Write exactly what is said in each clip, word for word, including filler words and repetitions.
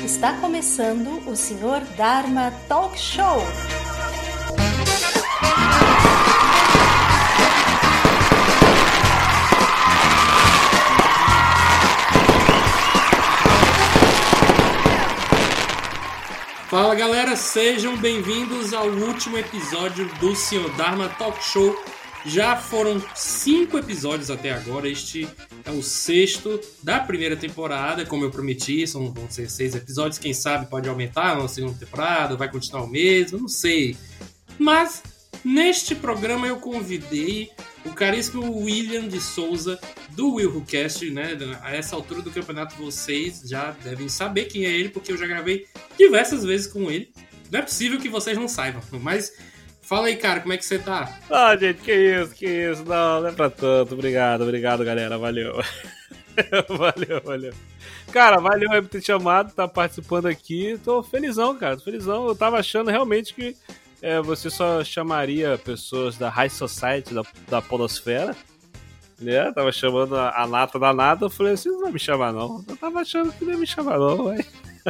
Está começando o senhor Dharma Talk Show. Fala galera, sejam bem-vindos ao último episódio do senhor Dharma Talk Show. Já foram cinco episódios até agora, este é o sexto da primeira temporada, como eu prometi, são, vão ser seis episódios, quem sabe pode aumentar na segunda temporada, vai continuar o mesmo, não sei. Mas neste programa eu convidei o caríssimo William de Souza, do WillWhoCast, né? A essa altura do campeonato vocês já devem saber quem é ele, porque eu já gravei diversas vezes com ele. Não é possível que vocês não saibam, mas fala aí, cara, como é que você tá? Ah, gente, que isso, que isso, não, não é pra tanto, obrigado, obrigado, galera, valeu. valeu, valeu. Cara, valeu aí por ter chamado, tá participando aqui, tô felizão, cara, tô felizão, eu tava achando realmente que é, você só chamaria pessoas da High Society, da, da Podosfera, né, tava chamando a, a nata da nata, eu falei assim, não vai me chamar não, eu tava achando que não ia me chamar não, velho.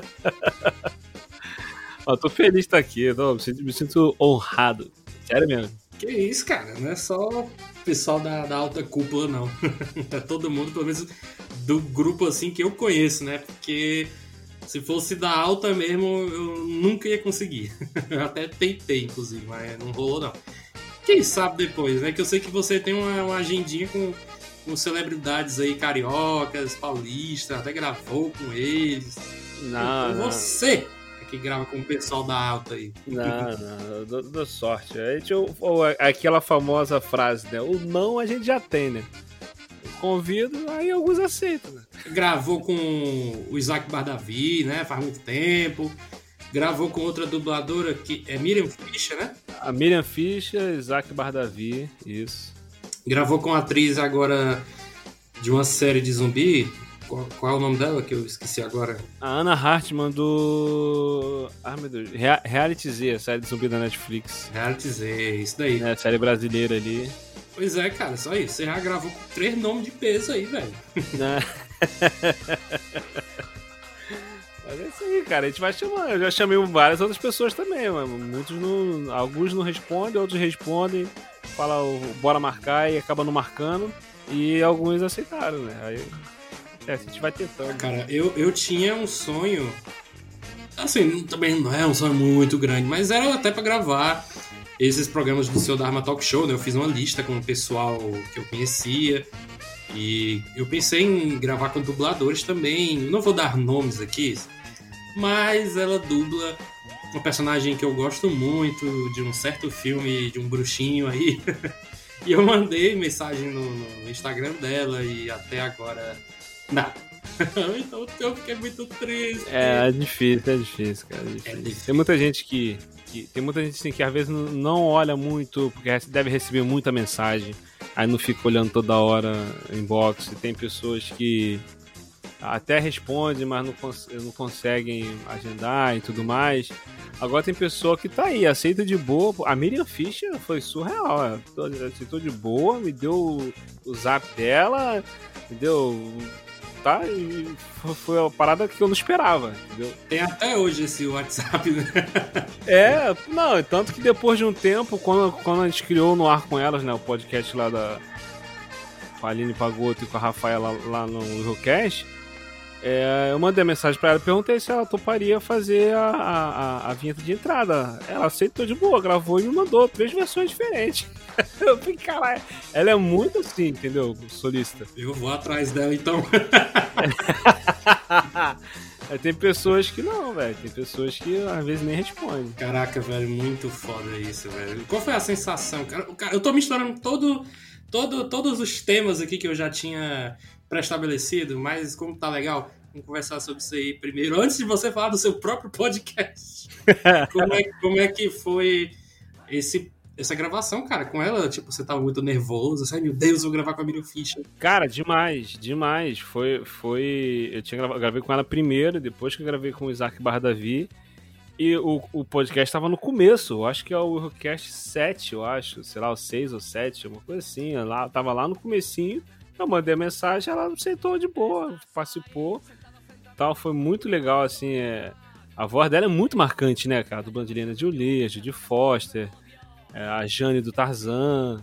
Eu tô feliz de estar aqui, tô, me, sinto, me sinto honrado. Sério mesmo. Que isso, cara, não é só o pessoal da, da alta cúpula, não. É todo mundo, pelo menos do grupo assim que eu conheço, né? Porque se fosse da alta mesmo, eu nunca ia conseguir. Eu até tentei, inclusive, mas não rolou, não. Quem sabe depois, né? Que eu sei que você tem uma, uma agendinha com, com celebridades aí, cariocas, paulistas, até gravou com eles. Não, com não. Você que grava com o pessoal da alta aí. Não, não, eu dou, dou sorte. A gente, ou, aquela famosa frase, né? O não a gente já tem, né? Eu convido, aí alguns aceitam, né? Gravou com o Isaac Bardavi, né? Faz muito tempo. Gravou com outra dubladora que é Miriam Fischer, né? A Miriam Fischer, Isaac Bardavi, isso. Gravou com a atriz agora de uma série de zumbi. Qual, qual é o nome dela que eu esqueci agora? A Ana Hartmann do... Ah, meu Deus. Rea- Reality Z, a série de zumbi da Netflix. Reality Z, isso daí. É, a série brasileira ali. Pois é, cara, só isso. Você já gravou com três nomes de peso aí, velho. Né? Mas é isso aí, cara. A gente vai chamando. Eu já chamei várias outras pessoas também, mas muitos não... Alguns não respondem, outros respondem. Fala, bora marcar e acaba não marcando. E alguns aceitaram, né? Aí... É, a gente vai tentando. Cara, eu, eu tinha um sonho. Assim, também não é um sonho muito grande, mas era até pra gravar esses programas do seu Dharma Talk Show, né? Eu fiz uma lista com o pessoal que eu conhecia. E eu pensei em gravar com dubladores também. Não vou dar nomes aqui, mas ela dubla uma personagem que eu gosto muito, de um certo filme, de um bruxinho aí. E eu mandei mensagem no, no Instagram dela e até agora... Não. Então eu fiquei muito triste. É, é difícil, é difícil, cara. É difícil. É difícil. Tem muita gente que, que. Tem muita gente assim, que às vezes não olha muito, porque deve receber muita mensagem, aí não fica olhando toda hora inbox. Tem pessoas que até respondem, mas não, cons- não conseguem agendar e tudo mais. Agora tem pessoa que tá aí, aceita de boa. A Miriam Fischer foi surreal. Ela aceitou de boa, me deu o, o zap dela, me deu. Tá? E foi uma parada que eu não esperava, entendeu? Tem até hoje esse WhatsApp, né? É, não, tanto que depois de um tempo, quando, quando a gente criou no ar com elas, né, o podcast lá da com a Aline Pagotto e com a Rafaela lá no WillWhoCast, é, eu mandei a mensagem pra ela e perguntei se ela toparia fazer a, a, a vinheta de entrada. Ela aceitou de boa, gravou e me mandou três versões diferentes. Eu falei, caralho, ela é muito assim, entendeu? Solista. Eu vou atrás dela então. Tem pessoas que não, velho. Tem pessoas que às vezes nem respondem. Caraca, velho, muito foda isso, velho. Qual foi a sensação, cara? Eu tô misturando todo, todo, todos os temas aqui que eu já tinha pré-estabelecido, mas como tá legal, vamos conversar sobre isso aí primeiro, antes de você falar do seu próprio podcast. Como é, como é que foi esse, essa gravação, cara, com ela? Tipo, você tava muito nervoso, assim, meu Deus, vou gravar com a Miriam Fischer. Cara, demais, demais. Foi, foi... Eu tinha gravado, gravei com ela primeiro, depois que eu gravei com o Isaac Bardavi. E o, o podcast tava no começo, eu acho que é o WillWhoCast sete, eu acho, sei lá, o seis ou sete, uma coisa assim. Lá, tava lá no comecinho, eu mandei a mensagem, ela aceitou de boa, participou. tal, foi muito legal, assim, é... a voz dela é muito marcante, né, cara, do Angelina Jolie, a Judy Foster, é, a Jane do Tarzan,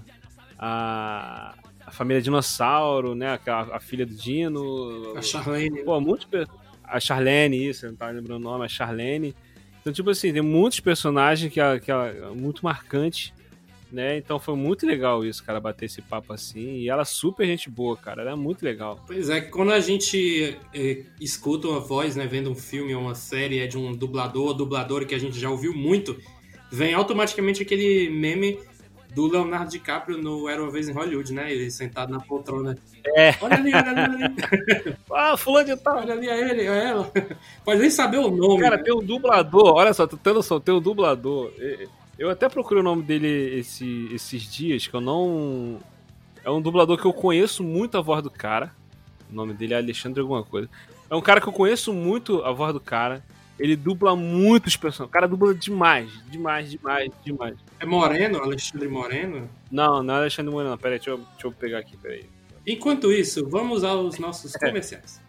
a, a família Dinossauro, né, a, a filha do Dino, a Charlene, pô, muito... a Charlene, isso, eu não tava lembrando o nome, a Charlene. Então, tipo assim, tem muitos personagens que é, que é muito marcante, né? Então foi muito legal isso, cara, bater esse papo assim. E ela é super gente boa, cara, ela é muito legal. Pois é, quando a gente é, escuta uma voz, né, vendo um filme ou uma série, é de um dublador ou dubladora que a gente já ouviu muito, vem automaticamente aquele meme do Leonardo DiCaprio no Era Uma Vez em Hollywood, né? Ele sentado na poltrona. É. Olha ali, olha ali, olha ali. Ah, fulano de tal. Olha ali, é ele, é ela. Pode nem saber o nome. Cara, né? tem um dublador, olha só, tô tendo noção, tem um dublador. Eu até procurei o nome dele esse, esses dias, que eu não... É um dublador que eu conheço muito a voz do cara. O nome dele é Alexandre alguma coisa. É um cara que eu conheço muito a voz do cara. Ele dubla muitos personagens. O cara dubla demais, demais, demais, demais. É Moreno, Alexandre Moreno? Não, não é Alexandre Moreno, peraí, deixa eu, deixa eu pegar aqui, peraí. Enquanto isso, vamos aos nossos comerciais.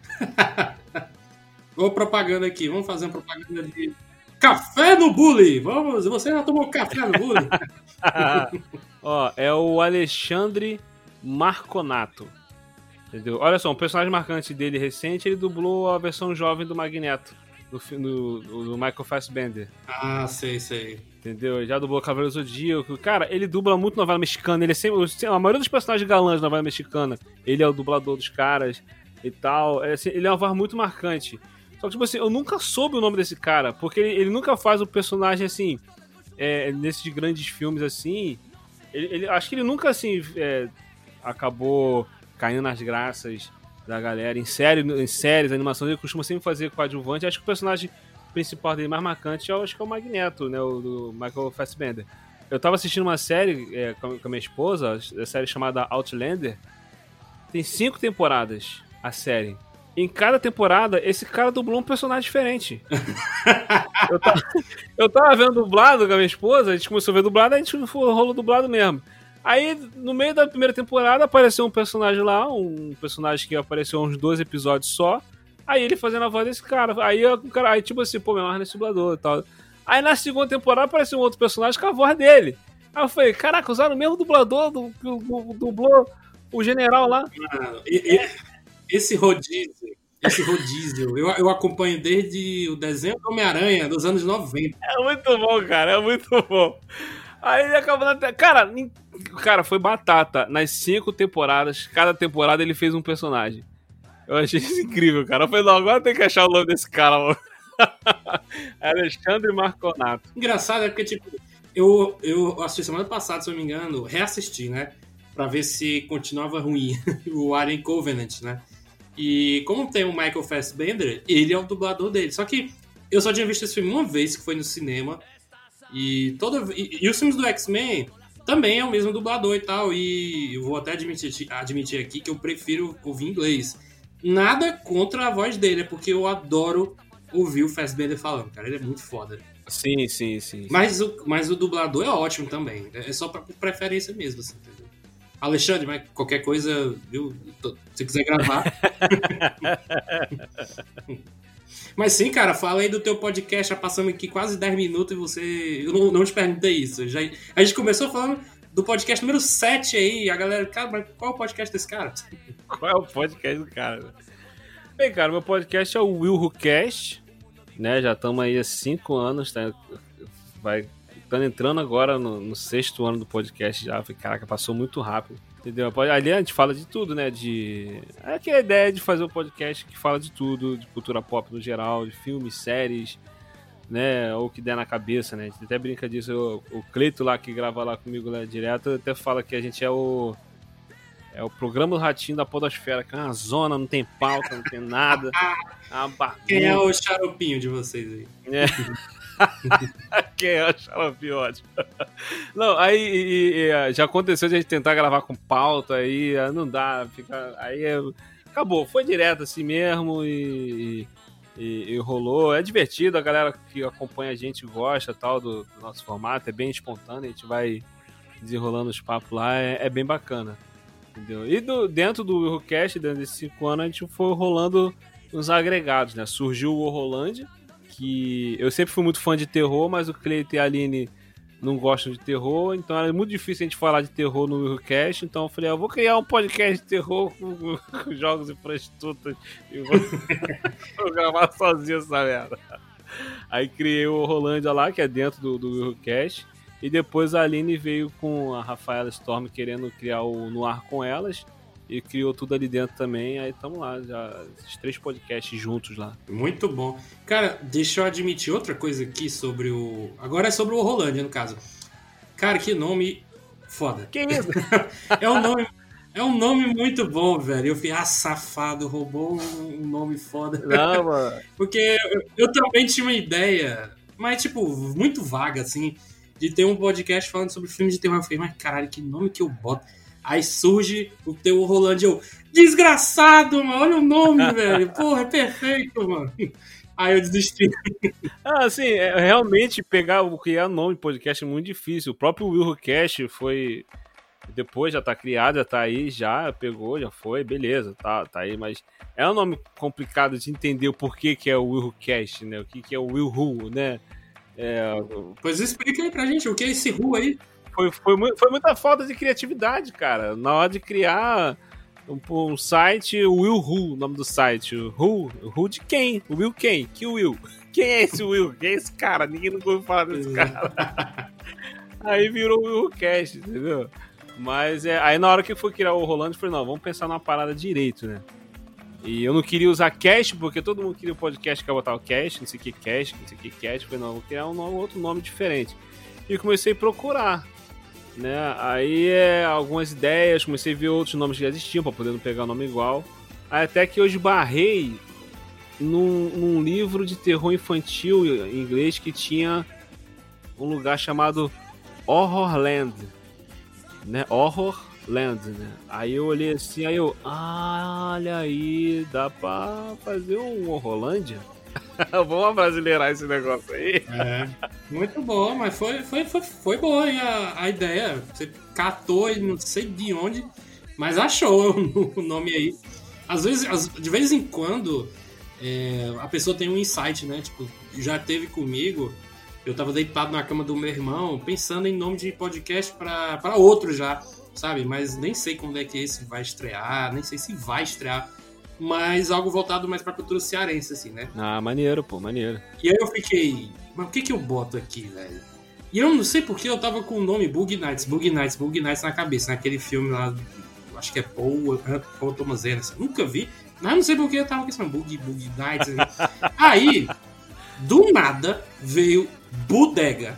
Vou propaganda aqui, vamos fazer uma propaganda de café no Bully. Vamos, você já tomou café no Bully? Ó, é o Alexandre Marconato. Entendeu? Olha só, um personagem marcante dele recente, ele dublou a versão jovem do Magneto, do, do, do Michael Fassbender. Ah, sei, sei. Entendeu? Ele já dublou Cavaleiro do Zodíaco. Cara, ele dubla muito novela mexicana. Ele é sempre, a maioria dos personagens galãs da novela mexicana, ele é o dublador dos caras e tal. É, assim, ele é uma voz muito marcante. Só que, tipo assim, eu nunca soube o nome desse cara, porque ele, ele nunca faz o personagem, assim, é, nesses grandes filmes, assim. Ele, ele, acho que ele nunca, assim, é, acabou caindo nas graças da galera. Em, série, em séries, animações, ele costuma sempre fazer coadjuvante. Acho que o personagem principal dele mais marcante, eu acho que é o Magneto, né, o do Michael Fassbender. Eu tava assistindo uma série é, com a minha esposa, a série chamada Outlander. Tem cinco temporadas a série. Em cada temporada, esse cara dublou um personagem diferente. eu, tava, eu tava vendo dublado com a minha esposa, a gente começou a ver dublado, a gente rolou dublado mesmo. Aí, no meio da primeira temporada, apareceu um personagem lá, um personagem que apareceu uns dois episódios só. Aí ele fazendo a voz desse cara. Aí, o cara, aí tipo assim, pô, meu mar nesse dublador e tal. Aí na segunda temporada apareceu um outro personagem com a voz dele. Aí eu falei, caraca, usaram o mesmo dublador do, do, do dublou o general lá. Mano, e, e, esse rodízio, esse rodízio, eu, eu acompanho desde o desenho do Homem-Aranha dos anos noventa. É muito bom, cara, é muito bom. Aí ele acabou na... Cara, cara, foi batata. Nas cinco temporadas, cada temporada ele fez um personagem. Eu achei isso incrível, cara. Eu falei, não, agora tem que achar o nome desse cara, mano. Alexandre Marconato. Engraçado é porque, tipo, eu, eu assisti semana passada, se eu não me engano, reassisti, né? Pra ver se continuava ruim o Alien Covenant, né? E como tem o Michael Fassbender, ele é o dublador dele. Só que eu só tinha visto esse filme uma vez, que foi no cinema. E, toda, e, e os filmes do X-Men também é o mesmo dublador e tal. E eu vou até admitir, admitir aqui que eu prefiro ouvir em inglês. Nada contra a voz dele, é porque eu adoro ouvir o Fassbender falando, cara. Ele é muito foda. Sim, sim, sim. Mas o, mas o dublador é ótimo também. É só pra preferência mesmo, assim, entendeu? Alexandre, mas qualquer coisa, viu? Se quiser gravar. Mas sim, cara, fala aí do teu podcast, já passamos aqui quase dez minutos e você... Eu não, não te perguntei isso. Já... A gente começou falando do podcast número sete aí, a galera, cara, mas qual é o podcast desse cara? Qual é o podcast do cara? Bem, cara, meu podcast é o Will Who Cast, né? Já estamos aí há cinco anos, tá? Vai... Estando entrando agora no, no sexto ano do podcast já. Caraca, passou muito rápido. Entendeu? Ali a gente fala de tudo, né? De... É aquela ideia de fazer um podcast que fala de tudo, de cultura pop no geral, de filmes, séries, né? Ou o que der na cabeça, né? A gente até brinca disso. O, o Cleito lá, que grava lá comigo lá direto, até fala que a gente é o... É o programa do Ratinho da Podosfera, que é uma zona, não tem pauta, não tem nada. É uma bagunça. Quem é o xaropinho de vocês aí? É... Quem é o xarope ótimo. Não, aí e, e, já aconteceu de a gente tentar gravar com pauta, aí não dá, fica, aí é, acabou, foi direto assim mesmo e, e, e rolou. É divertido, a galera que acompanha a gente gosta tal do, do nosso formato, é bem espontâneo, a gente vai desenrolando os papos lá, é, é bem bacana, entendeu? E do, dentro do WhoCast, dentro desses cinco anos, a gente foi rolando uns agregados, né? Surgiu o Horrorlândia, que eu sempre fui muito fã de terror, mas o Cleiton e a Aline não gostam de terror, então era muito difícil a gente falar de terror no WilhoCast, então eu falei, ah, eu vou criar um podcast de terror com, com jogos e prostitutas e vou, vou gravar sozinho essa merda. Aí criei o Horrorlândia lá, que é dentro do, do WilhoCast, e depois a Aline veio com a Rafaela Storm querendo criar o Noir com elas, e criou tudo ali dentro também, aí estamos lá, já esses três podcasts juntos lá. Muito bom. Cara, deixa eu admitir outra coisa aqui sobre o... Agora é sobre o Horrorlândia, no caso. Cara, que nome foda. Que isso? é, um nome, é um nome muito bom, velho. Eu fiquei, ah, safado, roubou um nome foda. Não, mano. Porque eu, eu também tinha uma ideia, mas, tipo, muito vaga, assim, de ter um podcast falando sobre filmes de terror. Eu falei, mas caralho, que nome que eu boto? Aí surge o teu Horrorlândia, eu, desgraçado, mano, olha o nome, velho, porra, é perfeito, mano. Aí eu desisti. Ah, assim, é, realmente pegar o criar nome de podcast é muito difícil. O próprio WilhoCast foi, depois já tá criado, já tá aí, já pegou, já foi, beleza, tá, tá aí, mas é um nome complicado de entender o porquê que é o WilhoCast, né, o que que é o Wilho, né. É... Pois explica aí pra gente, o que é esse Who aí? Foi, foi, foi muita falta de criatividade, cara. Na hora de criar um, um site, o Will Who, o nome do site. Who? Who de quem? O Will quem? Que Will? Quem é esse Will? Quem é esse cara? Ninguém nunca ouviu falar desse cara. Aí virou o WilhoCast, entendeu? Mas é, aí na hora que foi criar o Horrorlândia, eu falei, não, vamos pensar numa parada direito, né? E eu não queria usar cast, porque todo mundo queria o podcast que ia botar o cast, não sei o que cast, não sei o que cast. Eu falei, não, vou criar um nome, outro nome diferente. E comecei a procurar. Né? Aí é, algumas ideias, comecei a ver outros nomes que já existiam para poder não pegar o nome igual. Aí até que eu esbarrei num, num livro de terror infantil em inglês que tinha um lugar chamado Horrorland, né? Horrorland, né? Aí eu olhei assim, aí eu, ah, olha aí, dá pra fazer um Horrorlândia? Vamos abrasileirar esse negócio aí. É, muito bom, mas foi, foi, foi, foi boa hein, a, a ideia. Você catou e não sei de onde, mas achou o nome aí. Às vezes, de vez em quando, é, a pessoa tem um insight, né? Tipo, já teve comigo, eu tava deitado na cama do meu irmão, pensando em nome de podcast pra, pra outro já, sabe? Mas nem sei quando é que esse vai estrear, nem sei se vai estrear. Mas algo voltado mais pra cultura cearense, assim, né? Ah, maneiro, pô, maneiro. E aí eu fiquei, mas o que que eu boto aqui, velho? E eu não sei porque eu tava com o nome Bug Nights, Bug Nights, Bug Nights na cabeça, naquele filme lá, acho que é Paul, Paul Thomas Anderson, nunca vi, mas não sei porque eu tava com esse nome, Bug, Bug Nights. Assim. Aí, do nada, veio Bodega.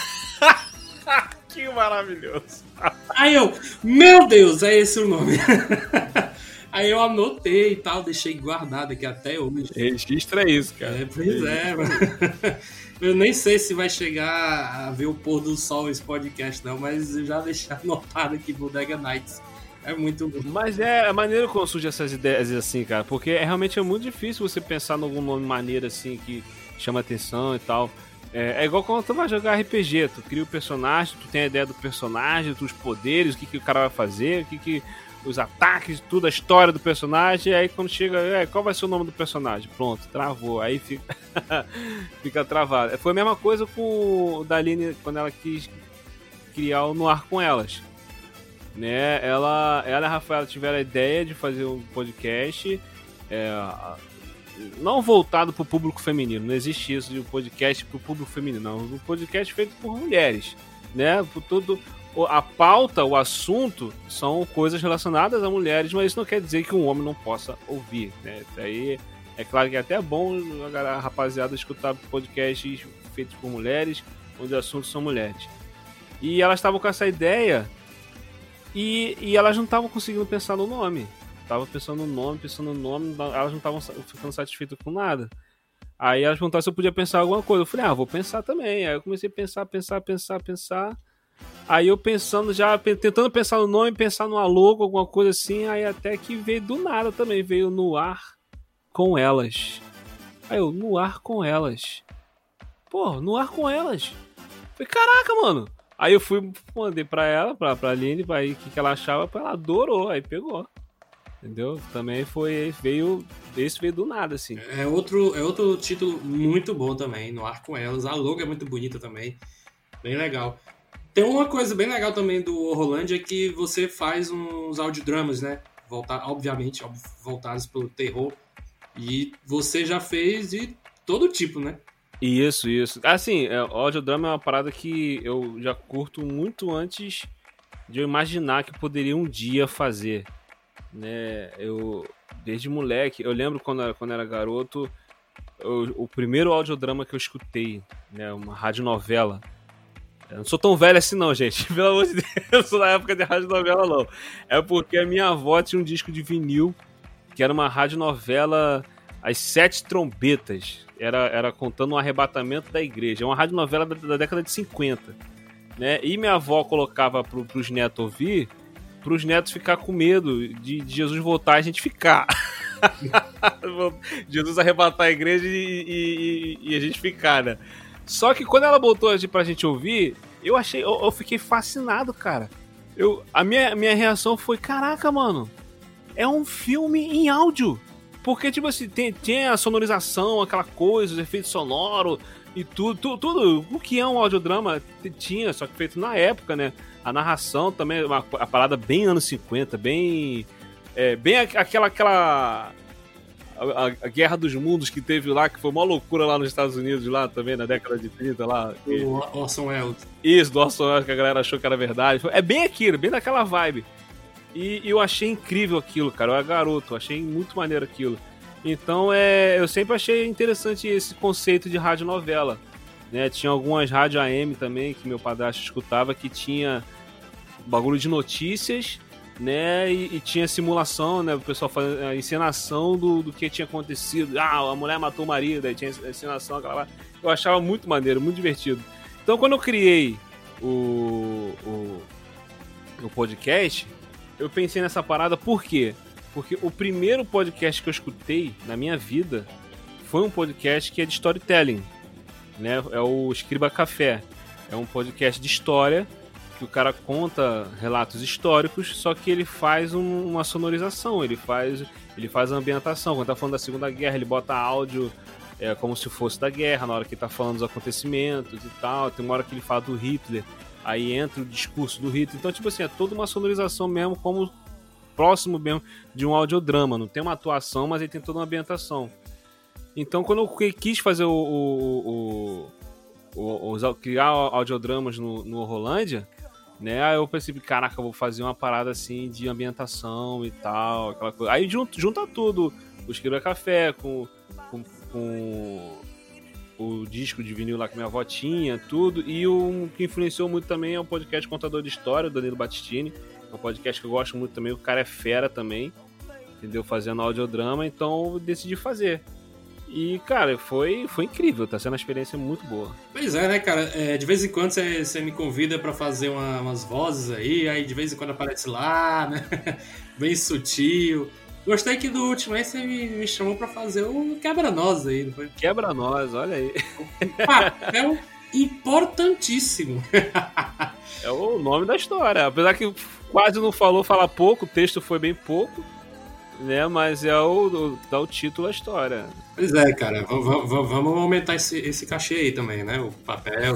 Que maravilhoso. Aí eu, meu Deus, é esse o nome. Aí eu anotei e tal, deixei guardado aqui até hoje. Registra isso, cara. É, pois é, mano. Eu nem sei se vai chegar a ver o pôr do sol esse podcast, não, mas eu já deixei anotado aqui Bodega Nights. É muito bom. Mas é maneiro quando surgem essas ideias assim, cara, porque é, realmente é muito difícil você pensar em algum nome maneiro assim que chama atenção e tal. É, é igual quando tu vai jogar R P G, tu cria o personagem, tu tem a ideia do personagem, os poderes, o que, que o cara vai fazer, o que, que os ataques, tudo, a história do personagem, e aí quando chega, é, qual vai ser o nome do personagem? Pronto, travou, aí fica, fica travado. Foi a mesma coisa com o Daline quando ela quis criar o Noir com elas. Né? Ela, ela e a Rafaela tiveram a ideia de fazer um podcast é, não voltado para o público feminino, não existe isso de um podcast para o público feminino, não, um podcast feito por mulheres, né? Por todo a pauta, o assunto são coisas relacionadas a mulheres, mas isso não quer dizer que um homem não possa ouvir, né? Daí é claro que é até bom a rapaziada escutar podcasts feitos por mulheres, onde os assuntos são mulheres. E elas estavam com essa ideia e, e elas não estavam conseguindo pensar no nome. Estavam pensando no nome, pensando no nome, elas não estavam ficando satisfeitas com nada. Aí elas perguntaram se eu podia pensar alguma coisa. Eu falei, ah, vou pensar também. Aí eu comecei a pensar, pensar, pensar, pensar. Aí eu pensando já, tentando pensar no nome, pensar numa logo, alguma coisa assim, aí até que veio do nada também, veio Noir com elas. Aí eu, Noir com elas. Pô, Noir com elas. Falei, caraca, mano. Aí eu fui, mandei pra ela, pra, pra Aline, pra aí o que, que ela achava, ela adorou, aí pegou. Entendeu? Também foi, veio, esse veio do nada, assim. É outro, é outro título muito bom também, No Ar com Elas. A logo é muito bonita também, bem legal. Tem uma coisa bem legal também do Horrorlândia, é que você faz uns audiodramas, né? Voltar, obviamente, voltados pelo terror. E você já fez de todo tipo, né? Isso, isso. Assim, é, audiodrama é uma parada que eu já curto muito antes de eu imaginar que poderia um dia fazer. Né, eu desde moleque, eu lembro quando eu, quando eu era garoto, eu, o primeiro audiodrama que eu escutei, né, uma radionovela. Eu não sou tão velho assim não, gente, pelo amor de Deus, eu sou da época de radionovela não. É porque a minha avó tinha um disco de vinil que era uma radionovela As Sete Trombetas, era, era contando um arrebatamento da igreja, é uma radionovela da, da década de cinquenta, né, e minha avó colocava pro, pros netos ouvir, para os netos ficar com medo de, de Jesus voltar e a gente ficar. Jesus arrebatar a igreja e, e, e a gente ficar, né? Só que quando ela botou pra gente ouvir, eu achei, eu, eu fiquei fascinado, cara. Eu, a minha, minha reação foi, caraca, mano, é um filme em áudio. Porque, tipo assim, tem, tem a sonorização, aquela coisa, os efeitos sonoros e tudo, tudo, tudo. O que é um audiodrama tinha, só que feito na época, né? A narração também, uma, a parada bem anos cinquenta, bem. É, bem aquela. aquela a, a Guerra dos Mundos que teve lá, que foi uma loucura lá nos Estados Unidos, lá também, na década de trinta. Lá, que... O Orson Welles. Isso, do Orson Welles, que a galera achou que era verdade. É bem aquilo, bem daquela vibe. E, e eu achei incrível aquilo, cara. Eu era garoto, eu achei muito maneiro aquilo. Então, é, eu sempre achei interessante esse conceito de radionovela. Né, tinha algumas rádio A M também que meu padrasto escutava, que tinha bagulho de notícias, né, e, e tinha simulação, né, o pessoal fazendo a encenação do, do que tinha acontecido. Ah, a mulher matou o marido, aí tinha a encenação, aquela lá. Eu achava muito maneiro, muito divertido. Então, quando eu criei o, o, o podcast, eu pensei nessa parada, por quê? Porque o primeiro podcast que eu escutei na minha vida foi um podcast que é de storytelling. Né, é o Escriba Café. É um podcast de história que o cara conta relatos históricos, só que ele faz um, uma sonorização, ele faz, ele faz a ambientação. Quando tá falando da Segunda Guerra, ele bota áudio é, como se fosse da guerra, na hora que ele tá falando dos acontecimentos e tal. Tem uma hora que ele fala do Hitler, aí entra o discurso do Hitler. Então, tipo assim, é toda uma sonorização mesmo, como próximo mesmo de um audiodrama. Não tem uma atuação, mas ele tem toda uma ambientação. Então, quando eu quis fazer o, o, o, o, o criar audiodramas no, no Horrorlândia, né, aí eu pensei, caraca, eu vou fazer uma parada assim de ambientação e tal, aquela coisa. Aí junta, junta tudo, o Escriba Café com, com, com o disco de vinil lá que minha avó tinha, tudo, e o que influenciou muito também é o podcast Contador de História, do Danilo Battistini, é um podcast que eu gosto muito também, o cara é fera também, entendeu, fazendo audiodrama, então eu decidi fazer. E, cara, foi, foi incrível, tá sendo uma experiência muito boa. Pois é, né, cara? É, de vez em quando você me convida pra fazer uma, umas vozes aí, aí de vez em quando aparece lá, né? Bem sutil. Gostei que do último aí você me, me chamou pra fazer o Quebra-Nós aí, não foi? Quebra-Nós, olha aí. Um papel importantíssimo. É o nome da história. Apesar que quase não falou, fala pouco, o texto foi bem pouco, né? Mas é o, dá o título à história. Pois é, cara. V- v- vamos aumentar esse, esse cachê aí também, né? O papel.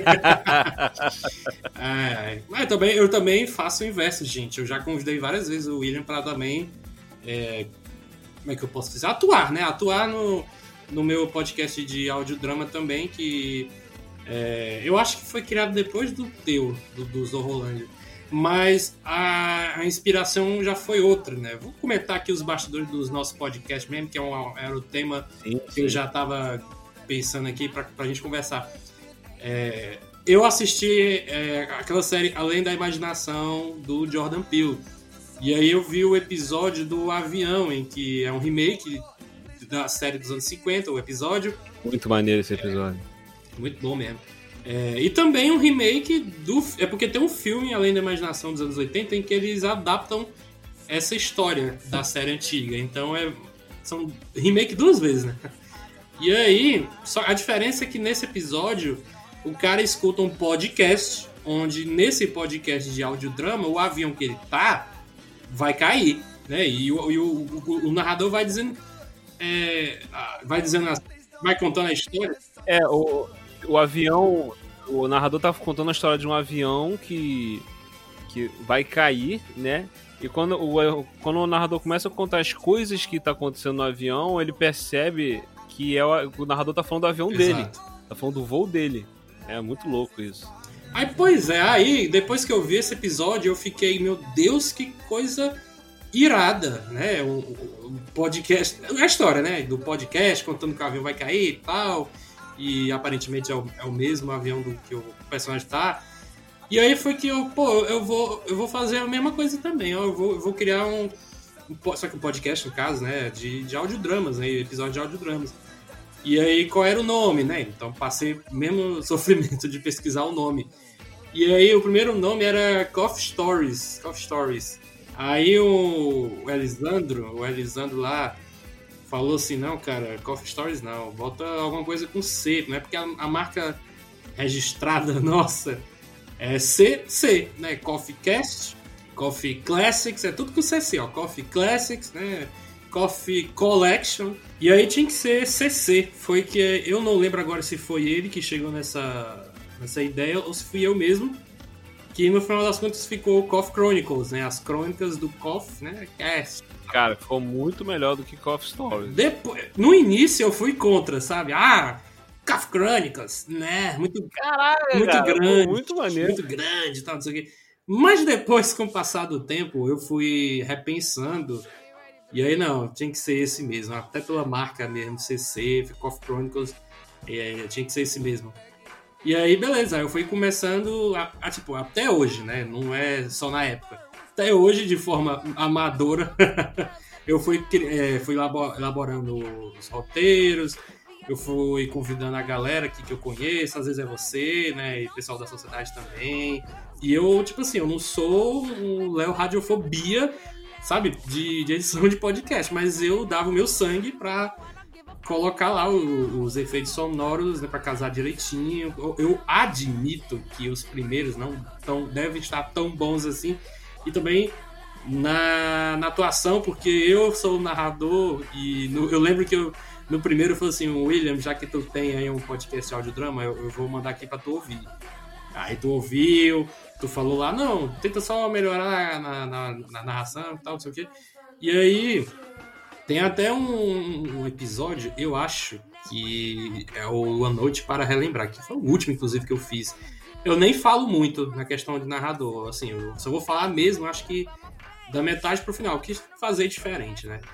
é, mas também, eu também faço o inverso, gente. Eu já convidei várias vezes o William para também... É, como é que eu posso dizer? Atuar, né? Atuar no, no meu podcast de audiodrama também, que é, eu acho que foi criado depois do teu, do, do Zorrolândia. Mas a, a inspiração já foi outra, né? Vou comentar aqui os bastidores dos nossos podcasts mesmo, que é um, era o tema sim, sim. que eu já estava pensando aqui para a gente conversar. É, eu assisti é, aquela série Além da Imaginação, do Jordan Peele. E aí eu vi o episódio do Avião, em que é um remake da série dos anos cinquenta, o episódio. Muito maneiro esse episódio. É, muito bom mesmo. É, e também um remake do... É porque tem um filme, Além da Imaginação, dos anos oitenta, em que eles adaptam essa história da série antiga. Então é, são remake duas vezes, né? E aí, só, a diferença é que nesse episódio o cara escuta um podcast, onde nesse podcast de audiodrama, o avião que ele tá vai cair. né? E o, e o, o, o narrador vai dizendo, é, vai dizendo, vai contando a história. É, o, o avião, o narrador tá contando a história de um avião que, que vai cair, né? E quando o, quando o narrador começa a contar as coisas que tá acontecendo no avião, ele percebe que é o, o narrador tá falando do avião Exato. dele. Tá falando do voo dele. É muito louco isso. Aí, pois é, aí, depois que eu vi esse episódio, eu fiquei, meu Deus, que coisa irada, né? O, o podcast, a história, né? Do podcast, contando que o avião vai cair e tal, e aparentemente é o, é o mesmo avião do que o personagem tá. E aí foi que eu, pô, eu vou, eu vou fazer a mesma coisa também, ó, eu vou, eu vou criar um, um, só que um podcast, no caso, né, de, de audiodramas, né, episódio de audiodramas. E aí, qual era o nome, né? Então passei mesmo sofrimento de pesquisar o nome. E aí, o primeiro nome era Coffee Stories, Coffee Stories. Aí o, o Elisandro, o Elisandro lá, falou assim, não, cara, Coffee Stories não, bota alguma coisa com C, né? Porque a, a marca registrada nossa é C C, né? Coffee Cast, Coffee Classics, é tudo com C C, ó. Coffee Classics, né? Coffee Collection. E aí tinha que ser C C. Foi que eu não lembro agora se foi ele que chegou nessa, nessa ideia ou se fui eu mesmo. Que no final das contas ficou Coffee Chronicles, né? As crônicas do Coffee, né? Cast. Cara, ficou muito melhor do que Coffee Stories. Depois, no início eu fui contra, sabe? Ah, Coffee Chronicles, né? Muito, Caralho, muito cara, grande. muito maneiro. Muito grande e tal, não sei o quê. Mas depois, com o passar do tempo, eu fui repensando. E aí, não, tinha que ser esse mesmo. Até pela marca mesmo, C C, Coffee Chronicles, é, tinha que ser esse mesmo. E aí, beleza, eu fui começando, a, a, tipo, até hoje, né? Não é só na época. Até hoje, de forma amadora, eu fui, é, fui elaborando os roteiros, eu fui convidando a galera aqui que eu conheço, às vezes é você, né? E o pessoal da sociedade também. E eu, tipo assim, eu não sou um Léo Radiofobia, sabe, de, de edição de podcast, mas eu dava o meu sangue pra colocar lá o, os efeitos sonoros, né, pra casar direitinho. Eu, eu admito que os primeiros não tão, devem estar tão bons assim, e também na, na atuação, porque eu sou o narrador, e no, eu lembro que eu, no primeiro eu falei assim, William, já que tu tem aí um podcast de audiodrama, eu, eu vou mandar aqui pra tu ouvir. Aí tu ouviu, tu falou lá, não, tenta só melhorar na, na, na narração e tal, não sei o quê. E aí, tem até um, um episódio, eu acho, que é o Uma Noite para Relembrar, que foi o último, inclusive, que eu fiz. Eu nem falo muito na questão de narrador, assim, eu só vou falar mesmo, acho que da metade pro final, quis fazer diferente, né?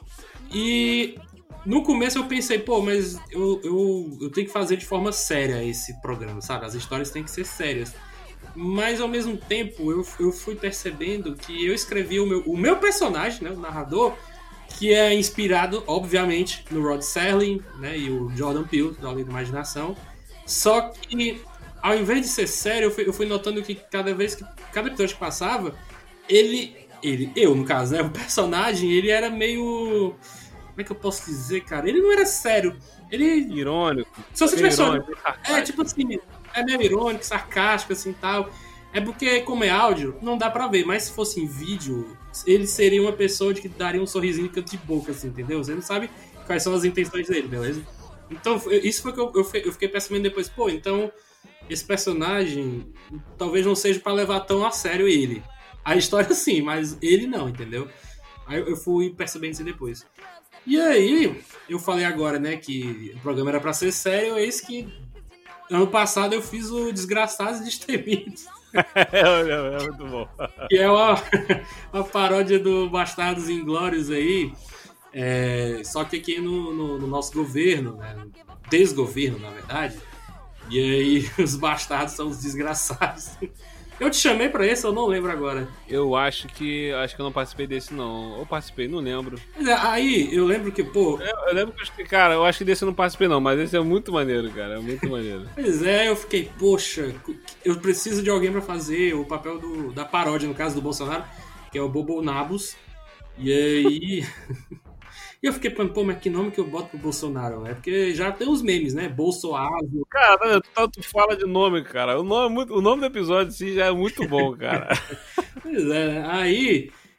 E no começo eu pensei, pô, mas eu, eu, eu tenho que fazer de forma séria esse programa, sabe? As histórias têm que ser sérias. Mas ao mesmo tempo eu, eu fui percebendo que eu escrevi o meu, o meu personagem, né, o narrador, que é inspirado, obviamente, no Rod Serling, né, e o Jordan Peele, do Além da Imaginação. Só que, ao invés de ser sério, eu fui, eu fui notando que cada vez que cada episódio que passava, ele, ele, eu no caso, né, o personagem, ele era meio... Como é que eu posso dizer, cara? Ele não era sério. Ele... Irônico. Se você tivesse olhando... Irônico, É, tipo assim, é meio irônico, sarcástico, assim, tal. É porque, como é áudio, não dá pra ver. Mas se fosse em vídeo, ele seria uma pessoa de que daria um sorrisinho de canto de boca, assim, entendeu? Você não sabe quais são as intenções dele, beleza? Então, isso foi que eu, eu fiquei percebendo depois. Pô, então, esse personagem talvez não seja pra levar tão a sério ele. A história sim, mas ele não, entendeu? Aí eu fui percebendo isso depois. E aí, eu falei agora, né, que o programa era pra ser sério, eis que ano passado eu fiz o Desgraçados e Destemidos. é, é, é muito bom. Que é uma, uma paródia do Bastardos Inglórios aí, é, só que aqui no, no, no nosso governo, né, desgoverno, na verdade, e aí os bastardos são os desgraçados. Eu te chamei pra esse, eu não lembro agora. Eu acho que acho que eu não participei desse, não. Ou participei, não lembro. Aí, eu lembro que, pô... Eu, eu lembro que, cara, eu acho que desse eu não participei, não. Mas esse é muito maneiro, cara. É muito maneiro. Pois é, eu fiquei, poxa, eu preciso de alguém pra fazer o papel do, da paródia, no caso do Bolsonaro, que é o Bobo Nabos. E aí... E eu fiquei pensando, pô, mas que nome que eu boto pro Bolsonaro? É porque já tem os memes, né? Bolsoavo. Cara, tu, tu fala de nome, cara. O nome, o nome do episódio, sim, já é muito bom, cara. Pois é, aí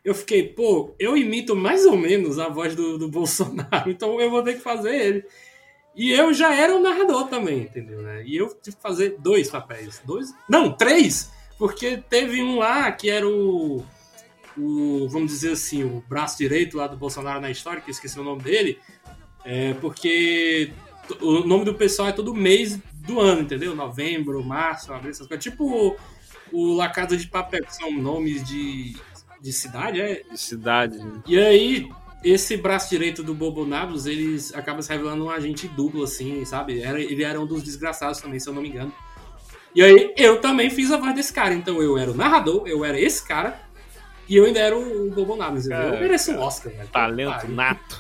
eu fiquei, pô, eu imito mais ou menos a voz do, do Bolsonaro, então eu vou ter que fazer ele. E eu já era um narrador também, entendeu? Né? E eu tive que fazer dois papéis. Dois? Não, três! Porque teve um lá que era o, o, vamos dizer assim, o braço direito lá do Bolsonaro na história, que eu esqueci o nome dele, é porque o nome do pessoal é todo mês do ano, entendeu? Novembro, março, abril, essas coisas. Tipo o La Casa de Papel, que são nomes de, de cidade, é? De cidade. E aí, esse braço direito do Bobo Nados, eles acabam se revelando um agente duplo, assim, sabe? Era, ele era um dos desgraçados também, se eu não me engano. E aí, eu também fiz a voz desse cara. Então, eu era o narrador, eu era esse cara, e eu ainda era o, o Bobo Nados. Eu mereço um Oscar, velho. Talento nato.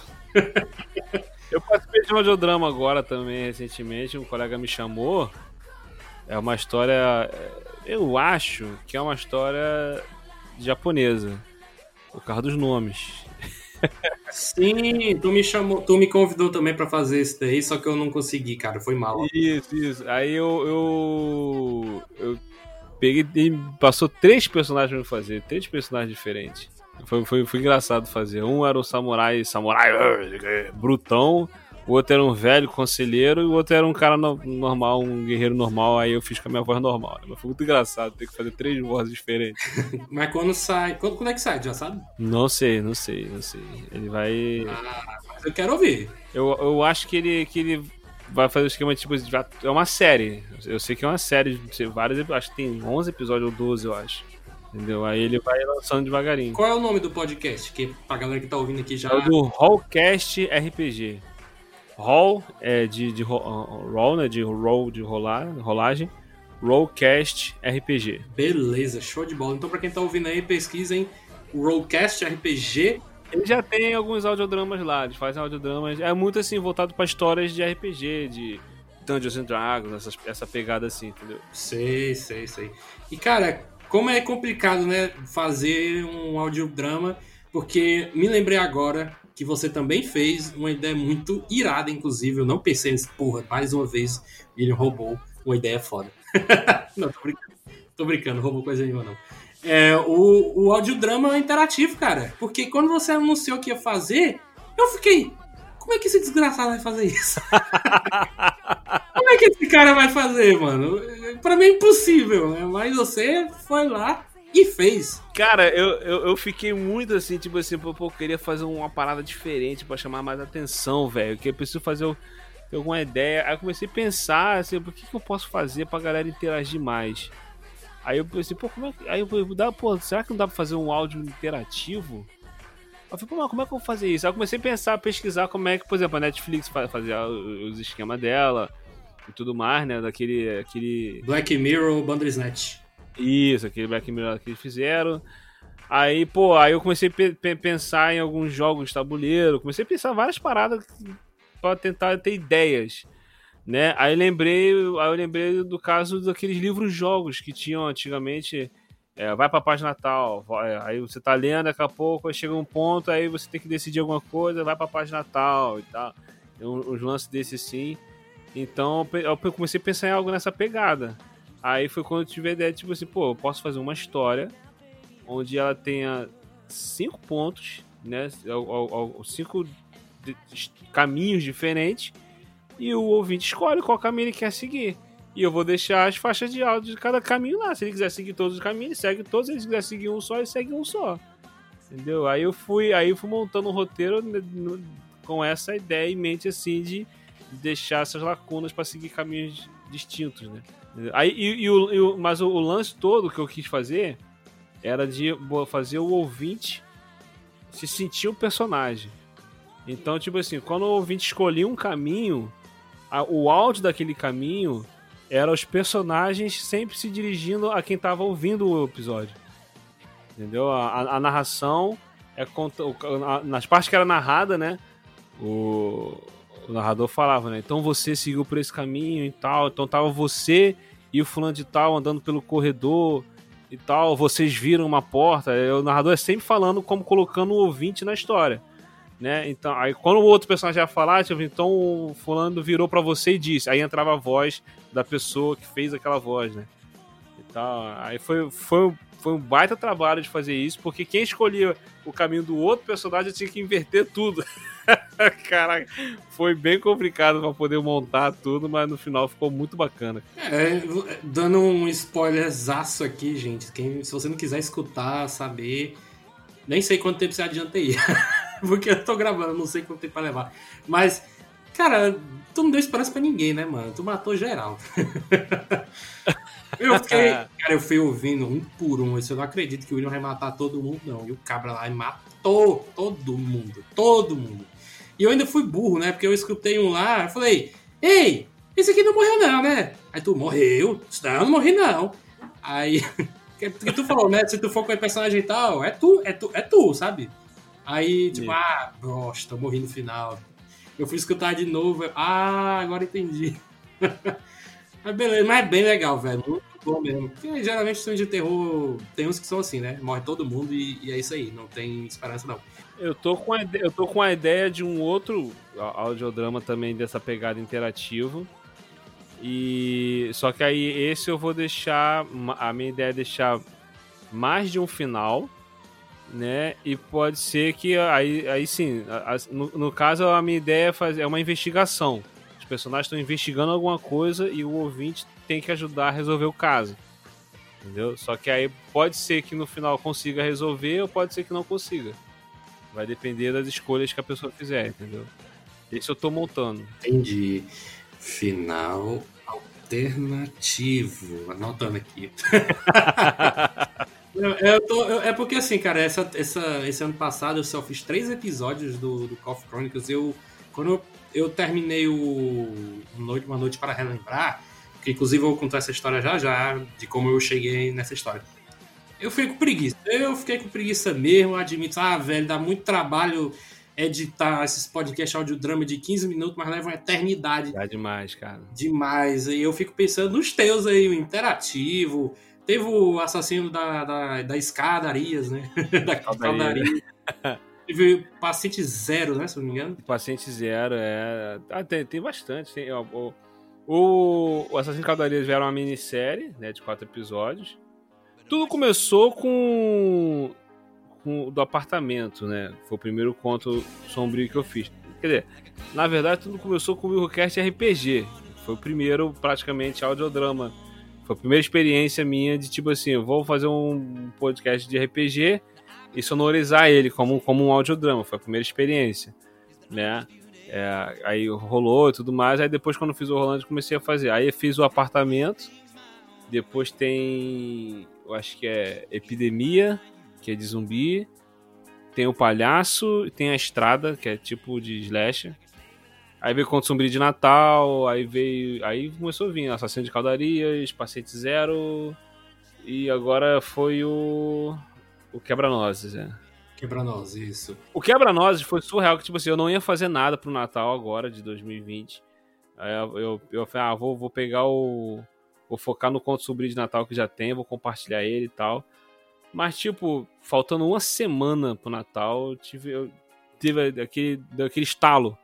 Eu participei de um audiodrama agora também, recentemente. Um colega me chamou. É uma história... Eu acho que é uma história japonesa. O carro dos nomes. Sim, tu me chamou, tu me convidou também pra fazer isso daí, só que eu não consegui, cara, foi mal. Isso, isso. Aí eu, eu, eu peguei e passou três personagens pra fazer, três personagens diferentes. Foi, foi, foi engraçado fazer. Um era o samurai, samurai brutão, o outro era um velho conselheiro e o outro era um cara no, normal, um guerreiro normal. Aí eu fiz com a minha voz normal. Mas foi muito engraçado ter que fazer três vozes diferentes. Mas quando sai... Quando, quando é que sai, já sabe? Não sei, não sei, não sei. Ele vai... Ah, mas eu quero ouvir. Eu, eu acho que ele, que ele vai fazer o esquema tipo... É uma série. Eu sei que é uma série de vários... Acho que tem onze episódios ou doze, eu acho. Entendeu? Aí ele vai lançando devagarinho. Qual é o nome do podcast? Que pra galera que tá ouvindo aqui já... É o do Rollcast R P G. Roll é de, de roll, né? De roll, de rolar, rolagem. Rollcast R P G. Beleza, show de bola. Então, pra quem tá ouvindo aí, pesquisem o Rollcast R P G. Ele já tem alguns audiodramas lá, eles fazem audiodramas. É muito assim, voltado pra histórias de R P G, de Dungeons and Dragons, essa, essa pegada assim, entendeu? Sei, sei, sei. E cara, como é complicado, né, fazer um audiodrama, porque me lembrei agora que você também fez uma ideia muito irada, inclusive. Eu não pensei nesse, porra, mais uma vez ele roubou uma ideia foda. Não, tô brincando. Tô brincando, roubou coisa nenhuma, não. É, o, o audiodrama é interativo, cara. Porque quando você anunciou que ia fazer, eu fiquei... Como é que esse desgraçado vai fazer isso? Como é que esse cara vai fazer, mano? Pra mim é impossível, né? Mas você foi lá e fez. Cara, eu, eu, eu fiquei muito assim, tipo assim, pô, eu queria fazer uma parada diferente pra chamar mais atenção, velho. Que eu preciso fazer alguma ideia. Aí eu comecei a pensar, assim, o que, que eu posso fazer pra galera interagir mais? Aí eu pensei, pô, como é que. Aí eu falei, pô, será que não dá pra fazer um áudio interativo? Eu falei, pô, mas como é que eu vou fazer isso? Aí eu comecei a pensar, a pesquisar como é que, por exemplo, a Netflix fazia os esquemas dela e tudo mais, né? Daquele. Aquele... Black Mirror Bandersnatch. Isso, aquele Black Mirror que eles fizeram. Aí, pô, aí eu comecei a pe- pe- pensar em alguns jogos de tabuleiro. Comecei a pensar várias paradas pra tentar ter ideias, né? Aí lembrei, aí eu lembrei do caso daqueles livros-jogos que tinham antigamente. É, vai pra página tal, vai, aí você tá lendo, daqui a pouco aí chega um ponto, aí você tem que decidir alguma coisa, vai pra página tal e tal. Tem uns lances desses sim. Então eu comecei a pensar em algo nessa pegada. Aí foi quando eu tive a ideia, tipo assim, pô, eu posso fazer uma história onde ela tenha cinco pontos, né? Cinco caminhos diferentes e o ouvinte escolhe qual caminho ele quer seguir. E eu vou deixar as faixas de áudio de cada caminho lá. Se ele quiser seguir todos os caminhos, ele segue todos. Se ele quiser seguir um só, ele segue um só. Entendeu? Aí eu fui, aí eu fui montando um roteiro no, com essa ideia em mente, assim, de deixar essas lacunas para seguir caminhos distintos, né? Aí, e, e o, e o, mas o, o lance todo que eu quis fazer era de fazer o ouvinte se sentir um personagem. Então, tipo assim, quando o ouvinte escolhia um caminho, a, o áudio daquele caminho era os personagens sempre se dirigindo a quem estava ouvindo o episódio. Entendeu? A, a, a narração é conta, a, nas partes que era narrada, né? O, o narrador falava, né? Então você seguiu por esse caminho e tal. Então tava você e o fulano de tal andando pelo corredor e tal. Vocês viram uma porta. O narrador é sempre falando como colocando o ouvinte na história, né? Então, aí quando o outro personagem ia falar, tipo, então o fulano virou pra você e disse. Aí entrava a voz da pessoa que fez aquela voz, né? E tal. Aí foi, foi, foi um baita trabalho de fazer isso, porque quem escolhia o caminho do outro personagem tinha que inverter tudo. Caraca, foi bem complicado pra poder montar tudo, mas no final ficou muito bacana. É, dando um spoilerzaço aqui, gente. Quem, se você não quiser escutar, saber, nem sei quanto tempo você adianta aí. Porque eu tô gravando, não sei quanto tempo vai levar. Mas, cara, tu não deu esperança pra ninguém, né, mano? Tu matou geral. Eu fiquei, cara, eu fui ouvindo um por um. Eu não acredito que o William vai matar todo mundo, não. E o cabra lá matou todo mundo. Todo mundo. E eu ainda fui burro, né? Porque eu escutei um lá, eu falei, ei, esse aqui não morreu não, né? Aí tu, morreu? Não, não morri não. Aí, que tu falou, né? Se tu for com o personagem e tal, é tu, é tu, é tu, sabe? Aí, tipo, Sim. ah, bosta, eu morri no final. Eu fui escutar de novo, eu, ah, agora entendi. Mas beleza, mas é bem legal, velho. Muito bom mesmo. Porque geralmente filmes de terror tem uns que são assim, né? Morre todo mundo e, e é isso aí. Não tem esperança, não. Eu tô, com a ideia, eu tô com a ideia de um outro audiodrama também dessa pegada interativa. E só que aí esse eu vou deixar. A minha ideia é deixar mais de um final, né? E pode ser que aí, aí sim, no, no caso a minha ideia é fazer é uma investigação. Os personagens estão investigando alguma coisa e o ouvinte tem que ajudar a resolver o caso. Entendeu? Só que aí pode ser que no final consiga resolver ou pode ser que não consiga. Vai depender das escolhas que a pessoa fizer, entendeu? Esse eu tô montando. Entendi. Final alternativo. Anotando aqui. eu, eu tô, eu, é porque assim, cara, essa, essa, esse ano passado eu só fiz três episódios do, do Call of Chronicles. Eu, quando eu, eu terminei o Noite, Uma Noite para Relembrar, que inclusive eu vou contar essa história já já, de como eu cheguei nessa história. Eu fiquei com preguiça. Eu fiquei com preguiça mesmo, admito. Ah, velho, dá muito trabalho editar esses podcasts audiodrama de quinze minutos, mas leva uma eternidade. Dá demais, cara. Demais. E eu fico pensando nos teus aí, o interativo. Teve o assassino da, da, da escadarias, né? da caldaria. Teve o Paciente Zero, né? Se não me engano. O Paciente Zero, é... Ah, tem, tem bastante. Tem, ó, o, o, o Assassino de Caldarias era uma minissérie, né? De quatro episódios. Tudo começou com, com do apartamento, né? Foi o primeiro conto sombrio que eu fiz. Quer dizer, na verdade, tudo começou com o Willcast R P G. Foi o primeiro, praticamente, audiodrama. Foi a primeira experiência minha de, tipo assim, eu vou fazer um podcast de R P G e sonorizar ele como, como um audiodrama. Foi a primeira experiência, né? É, aí rolou e tudo mais. Aí depois, quando eu fiz o Rolando, comecei a fazer. Aí eu fiz o apartamento. Depois tem... eu acho que é Epidemia, que é de zumbi. Tem o Palhaço, tem a Estrada, que é tipo de slasher. Aí veio Conto Sombrio de Natal, aí veio... aí começou a vir Assassino de Caldarias, Paciente Zero, e agora foi o... o Quebra-Nozes, é. Quebra-Nozes, isso. O Quebra-Nozes foi surreal, que tipo assim, eu não ia fazer nada pro Natal agora, de dois mil e vinte. Aí eu, eu, eu falei, ah, vou, vou pegar o... vou focar no Conto Sombrio de Natal que já tem, vou compartilhar ele e tal. Mas, tipo, faltando uma semana pro Natal, eu tive, eu tive aquele, aquele estalo,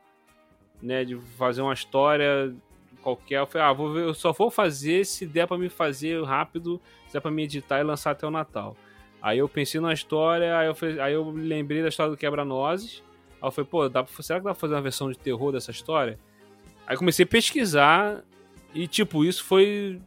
né, de fazer uma história qualquer. Eu falei, ah, vou ver, eu só vou fazer se der pra me fazer rápido, se der pra me editar e lançar até o Natal. Aí eu pensei na história, aí eu, falei, aí eu lembrei da história do Quebra-Nozes. Aí eu falei, pô, dá pra, será que dá pra fazer uma versão de terror dessa história? Aí comecei a pesquisar e, tipo, isso foi...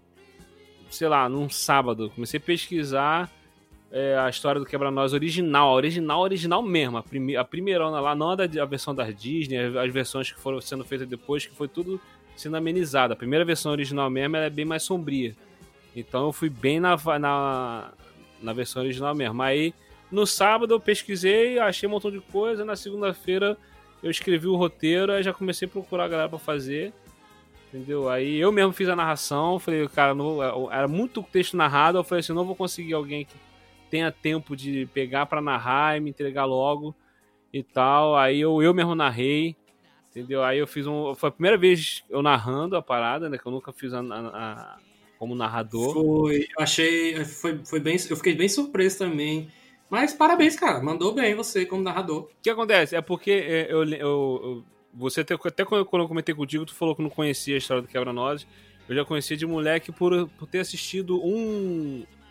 sei lá, num sábado, comecei a pesquisar é, a história do Quebra-Nozes original, a original, original mesmo, a, prime- a primeirona lá, não a, da, a versão da Disney, as versões que foram sendo feitas depois, que foi tudo sendo amenizado. A primeira versão original mesmo, ela é bem mais sombria. Então eu fui bem na, na, na versão original mesmo. Aí, no sábado eu pesquisei, achei um montão de coisa, na segunda-feira eu escrevi o roteiro, aí já comecei a procurar a galera pra fazer. Entendeu? Aí eu mesmo fiz a narração, falei, cara, não, era muito texto narrado, eu falei assim, não vou conseguir alguém que tenha tempo de pegar pra narrar e me entregar logo e tal. Aí eu, eu mesmo narrei, entendeu? Aí eu fiz um... foi a primeira vez eu narrando a parada, né? Que eu nunca fiz a, a, a, como narrador. Foi, eu achei, foi, foi bem, eu fiquei bem surpreso também. Mas parabéns, cara, mandou bem você como narrador. O que acontece? É porque eu... eu, eu você até, até quando eu comentei contigo, tu falou que não conhecia a história do Quebra-Nozes. Eu já conhecia de moleque por, por ter assistido um,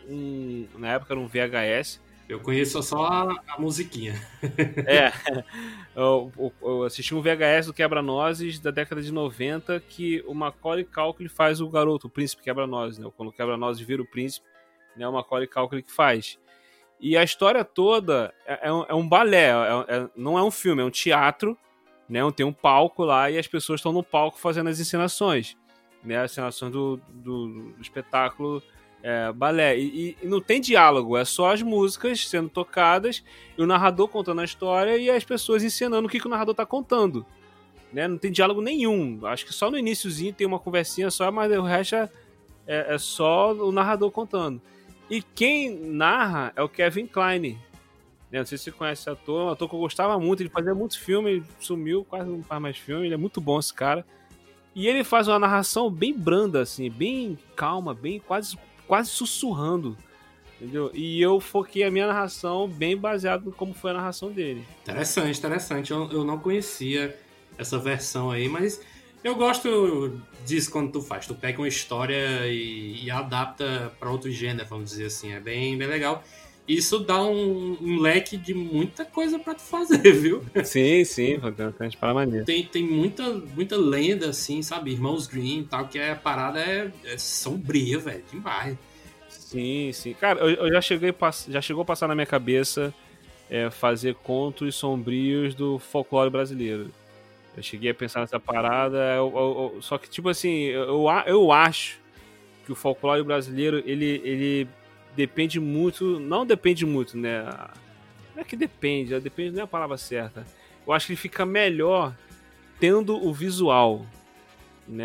um... Na época era um V H S. Eu conheço só a, a musiquinha. É, eu, eu, eu assisti um V H S do Quebra-Nozes da década de noventa, que o Macaulay Culkin faz o garoto, o príncipe Quebra-Nozes, né? Quando o Quebra-Nozes vira o príncipe, né? O Macaulay Culkin que faz. E a história toda é, é, um, é um balé, é, é, não é um filme, é um teatro, né? Tem um palco lá e as pessoas estão no palco fazendo as encenações, né? As encenações do, do, do espetáculo. É, balé, e, e não tem diálogo, é só as músicas sendo tocadas e o narrador contando a história e as pessoas encenando o que, que o narrador tá contando, né? Não tem diálogo nenhum, acho que só no iniciozinho tem uma conversinha só, mas o resto é, é, é só o narrador contando. E quem narra é o Kevin Kline, né? Não sei se você conhece esse ator, um ator que eu gostava muito, ele fazia muitos filmes, ele sumiu, quase não faz mais filme, ele é muito bom esse cara, e ele faz uma narração bem branda, assim, bem calma, bem quase quase sussurrando, entendeu? E eu foquei a minha narração bem baseado em como foi a narração dele. Interessante, interessante. Eu, eu não conhecia essa versão aí, mas eu gosto disso quando tu faz. Tu pega uma história e, e adapta para outro gênero, vamos dizer assim. É bem, bem legal. Isso dá um, um leque de muita coisa pra tu fazer, viu? Sim, sim, tem para maneiro. Tem, tem muita, muita lenda, assim, sabe? Irmãos Grimm e tal, que a parada é, é sombria, velho, demais. Sim, sim. Cara, eu, eu já cheguei, já chegou a passar na minha cabeça é, fazer contos sombrios do folclore brasileiro. Eu cheguei a pensar nessa parada, eu, eu, eu, só que, tipo assim, eu, eu acho que o folclore brasileiro, ele... ele depende muito, não depende muito, né? Não é que depende, depende não é a palavra certa. Eu acho que ele fica melhor tendo o visual, né?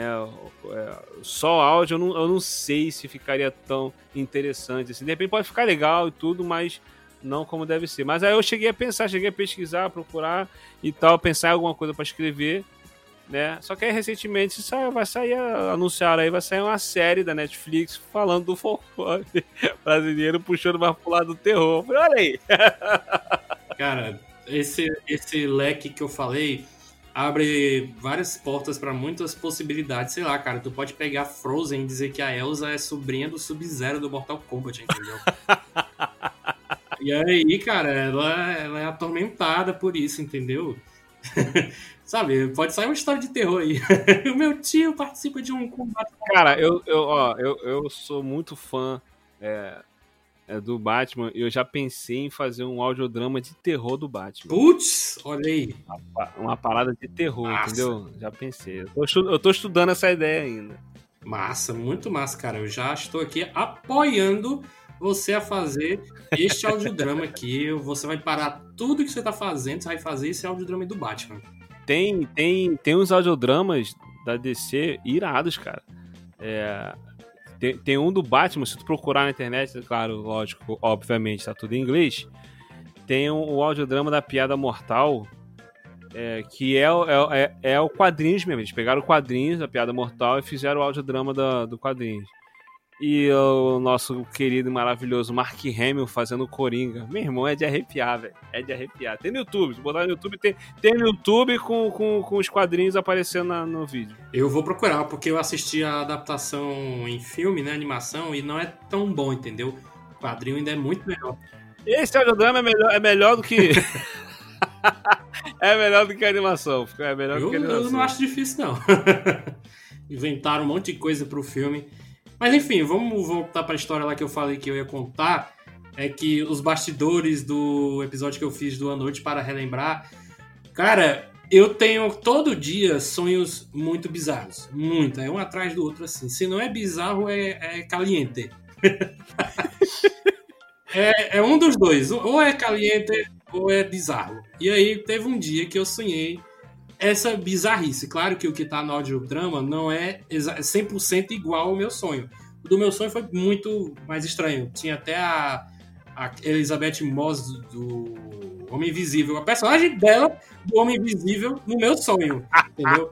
Só áudio eu não, eu não sei se ficaria tão interessante assim. De repente pode ficar legal e tudo, mas não como deve ser. Mas aí eu cheguei a pensar, cheguei a pesquisar, procurar e tal, pensar em alguma coisa para escrever, né? Só que aí recentemente sai, vai sair, anunciaram aí, vai sair uma série da Netflix falando do folclore brasileiro, puxando mais pro lado do terror. Falei, olha aí. Cara, esse, esse leque que eu falei abre várias portas para muitas possibilidades. Sei lá, cara, tu pode pegar Frozen e dizer que a Elsa é sobrinha do Sub-Zero do Mortal Kombat, entendeu? E aí, cara, ela, ela é atormentada por isso, entendeu? Sabe, pode sair uma história de terror aí. O meu tio participa de um combate. Cara, eu, eu, ó, eu, eu sou muito fã é, é, do Batman e eu já pensei em fazer um audiodrama de terror do Batman. Putz, olha aí. Uma, uma parada de terror, massa. Entendeu? Já pensei. Eu tô, eu tô estudando essa ideia ainda. Massa, muito massa, cara. Eu já estou aqui apoiando você a fazer este audiodrama aqui. Você vai parar tudo que você tá fazendo, você vai fazer esse audiodrama do Batman. Tem, tem, tem uns audiodramas da D C irados, cara. É, tem, tem um do Batman, se tu procurar na internet, claro, lógico, obviamente, tá tudo em inglês. Tem um, o audiodrama da Piada Mortal, é, que é, é, é, é o quadrinhos mesmo. Eles pegaram quadrinhos da Piada Mortal e fizeram o audiodrama da, do quadrinhos. E o nosso querido e maravilhoso Mark Hamill fazendo o Coringa. Meu irmão, é de arrepiar, velho. É de arrepiar. Tem no YouTube. Se botar no YouTube, tem, tem no YouTube com, com, com os quadrinhos aparecendo na, no vídeo. Eu vou procurar, porque eu assisti a adaptação em filme, né, animação, e não é tão bom, entendeu? O quadrinho ainda é muito melhor. Esse audiodrama é melhor, é melhor do que... é melhor do que a animação. É melhor eu, do que a animação. Eu não acho difícil, não. Inventaram um monte de coisa pro filme. Mas enfim, vamos voltar para a história lá que eu falei que eu ia contar. É que os bastidores do episódio que eu fiz do A Noite para Relembrar. Cara, eu tenho todo dia sonhos muito bizarros. Muito. É um atrás do outro assim. Se não é bizarro, é, é caliente. é, é um dos dois. Ou é caliente ou é bizarro. E aí teve um dia que eu sonhei essa bizarrice. Claro que o que tá no audiodrama não é cem por cento igual ao meu sonho. O do meu sonho foi muito mais estranho. Tinha até a, a Elizabeth Moss do Homem Invisível. A personagem dela do Homem Invisível no meu sonho. Entendeu?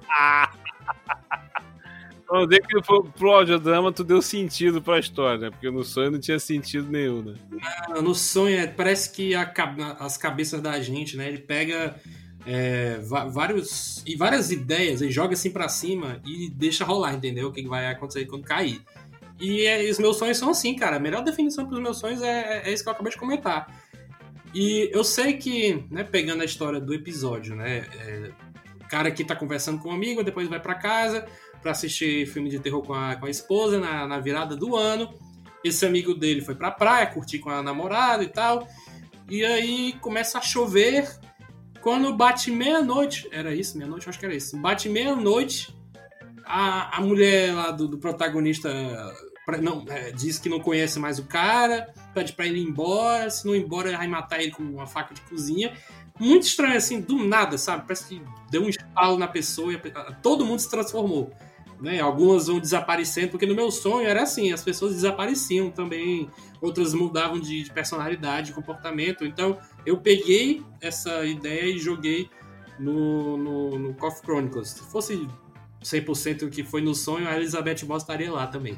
Vamos dizer que pro, pro audiodrama tu deu sentido pra história, né? Porque no sonho não tinha sentido nenhum, né? Não, no sonho é, parece que a, as cabeças da gente, né? Ele pega... É, vários, e várias ideias, ele joga assim pra cima e deixa rolar, entendeu? O que vai acontecer quando cair. E é, os meus sonhos são assim, cara. A melhor definição para os meus sonhos é, é isso que eu acabei de comentar. E eu sei que, né, pegando a história do episódio, né, é, o cara que tá conversando com um amigo, depois vai para casa para assistir filme de terror com a, com a esposa na, na virada do ano. Esse amigo dele foi pra praia, curtir com a namorada e tal. E aí começa a chover. Quando bate meia-noite, era isso? Meia-noite? Acho que era isso. Bate meia-noite, a, a mulher lá do, do protagonista não, é, diz que não conhece mais o cara, pede pra ele ir embora. Se não ir embora, ele vai matar ele com uma faca de cozinha. Muito estranho, assim, do nada, sabe? Parece que deu um estalo na pessoa e a, todo mundo se transformou. Né? Algumas vão desaparecendo, porque no meu sonho era assim, as pessoas desapareciam também, outras mudavam de, de personalidade, de comportamento. Então eu peguei essa ideia e joguei no, no, no Coffee Chronicles. Se fosse cem por cento o que foi no sonho, a Elizabeth Moss estaria lá também.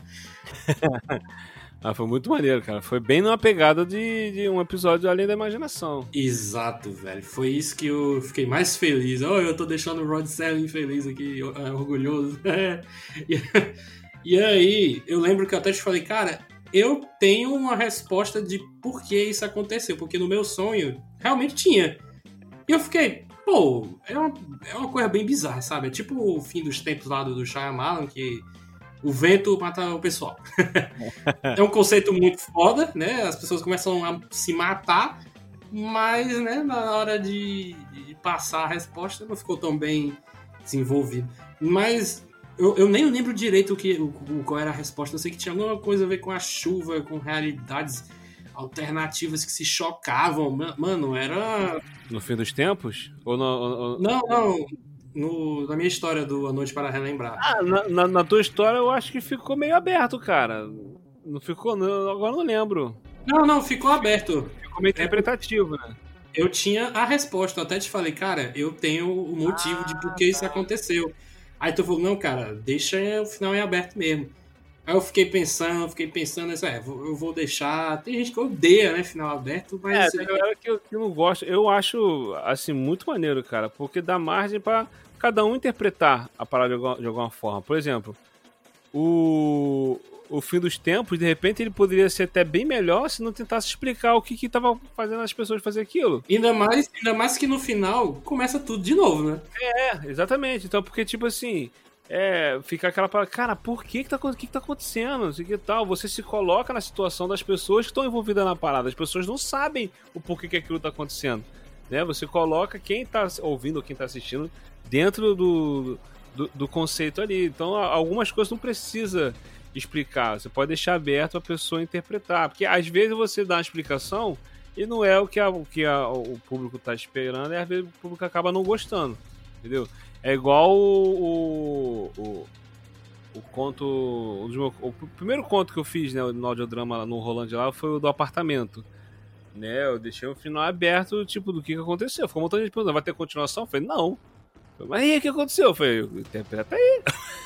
Ah, foi muito maneiro, cara. Foi bem numa pegada de, de um episódio Além da Imaginação. Exato, velho. Foi isso que eu fiquei mais feliz. Oh, eu tô deixando o Rod Serling feliz aqui, orgulhoso. e, e aí, eu lembro que eu até te falei, cara, eu tenho uma resposta de por que isso aconteceu. Porque no meu sonho, realmente tinha. E eu fiquei, pô, é uma, é uma coisa bem bizarra, sabe? É tipo o fim dos tempos lá do, do Shyamalan, que o vento mata o pessoal. É um conceito muito foda, né? As pessoas começam a se matar, mas, né, na hora de, de passar a resposta não ficou tão bem desenvolvido. Mas eu, eu nem lembro direito o que, o, qual era a resposta. Eu sei que tinha alguma coisa a ver com a chuva, com realidades alternativas que se chocavam. Mano, era... No fim dos tempos? Ou no, ou... Não, não... No, na minha história do A Noite para Relembrar. Ah, na, na, na tua história eu acho que ficou meio aberto, cara. Não ficou? Não, agora não lembro. Não, não, ficou aberto. Ficou meio interpretativo, né? Eu tinha a resposta, eu até te falei, cara, eu tenho o motivo ah, de por que tá. isso aconteceu. Aí tu falou, não, cara, deixa o final em aberto mesmo. Aí eu fiquei pensando, fiquei pensando, é, eu vou deixar... Tem gente que odeia, né, final aberto, mas... É, tem galera que eu, que eu não gosto. Eu acho, assim, muito maneiro, cara, porque dá margem pra cada um interpretar a parada de, de alguma forma. Por exemplo, o, o fim dos tempos, de repente, ele poderia ser até bem melhor se não tentasse explicar o que que tava fazendo as pessoas fazer aquilo. Ainda mais, ainda mais que no final começa tudo de novo, né? É, exatamente. Então, porque, tipo assim... É, fica aquela parada, cara, por que que tá, que que tá acontecendo? Assim, que tal? Você se coloca na situação das pessoas que estão envolvidas na parada. As pessoas não sabem o porquê que aquilo tá acontecendo. Né? Você coloca quem tá ouvindo ou quem tá assistindo dentro do, do, do conceito ali. Então, algumas coisas não precisa explicar. Você pode deixar aberto a pessoa interpretar. Porque às vezes você dá uma explicação e não é o que, a, o, que a, o público tá esperando, e às vezes o público acaba não gostando. Entendeu? É igual o, o, o conto... O, meu, o primeiro conto que eu fiz, né, no audiodrama no Rolândia lá foi o do apartamento. Né, eu deixei o final aberto, tipo, do que, que aconteceu. Ficou um montão de gente perguntando, vai ter continuação? Eu falei, não. Eu falei, mas e aí, o que aconteceu? Eu falei, interpreta aí.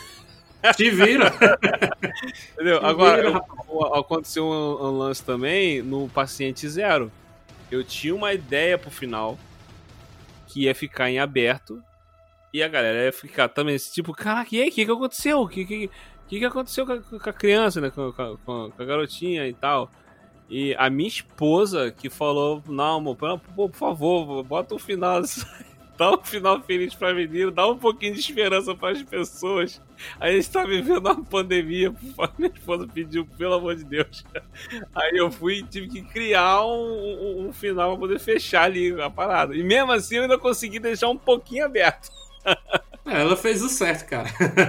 Te vira. Entendeu? Te Agora, vira. Eu, aconteceu um, um lance também no Paciente Zero. Eu tinha uma ideia pro final que ia ficar em aberto. E a galera ia ficar também, tipo, caraca, e aí, o que que aconteceu? O que que, que que aconteceu com a, com a criança, né? Com, com, com a garotinha e tal. E a minha esposa que falou, não, amor, por, por favor, bota um final, dá um final feliz pra menina, dá um pouquinho de esperança pras pessoas. A gente tá vivendo uma pandemia, minha esposa pediu, pelo amor de Deus. Aí eu fui e tive que criar um, um, um final pra poder fechar ali a parada. E mesmo assim eu ainda consegui deixar um pouquinho aberto. É, ela fez o certo, cara.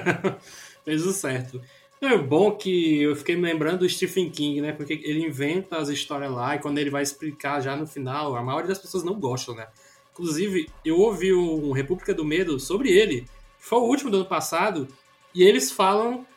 Fez o certo. É bom que eu fiquei me lembrando do Stephen King, né? Porque ele inventa as histórias lá e quando ele vai explicar já no final, a maioria das pessoas não gostam, né? Inclusive, eu ouvi um República do Medo sobre ele, que foi o último do ano passado, e eles falam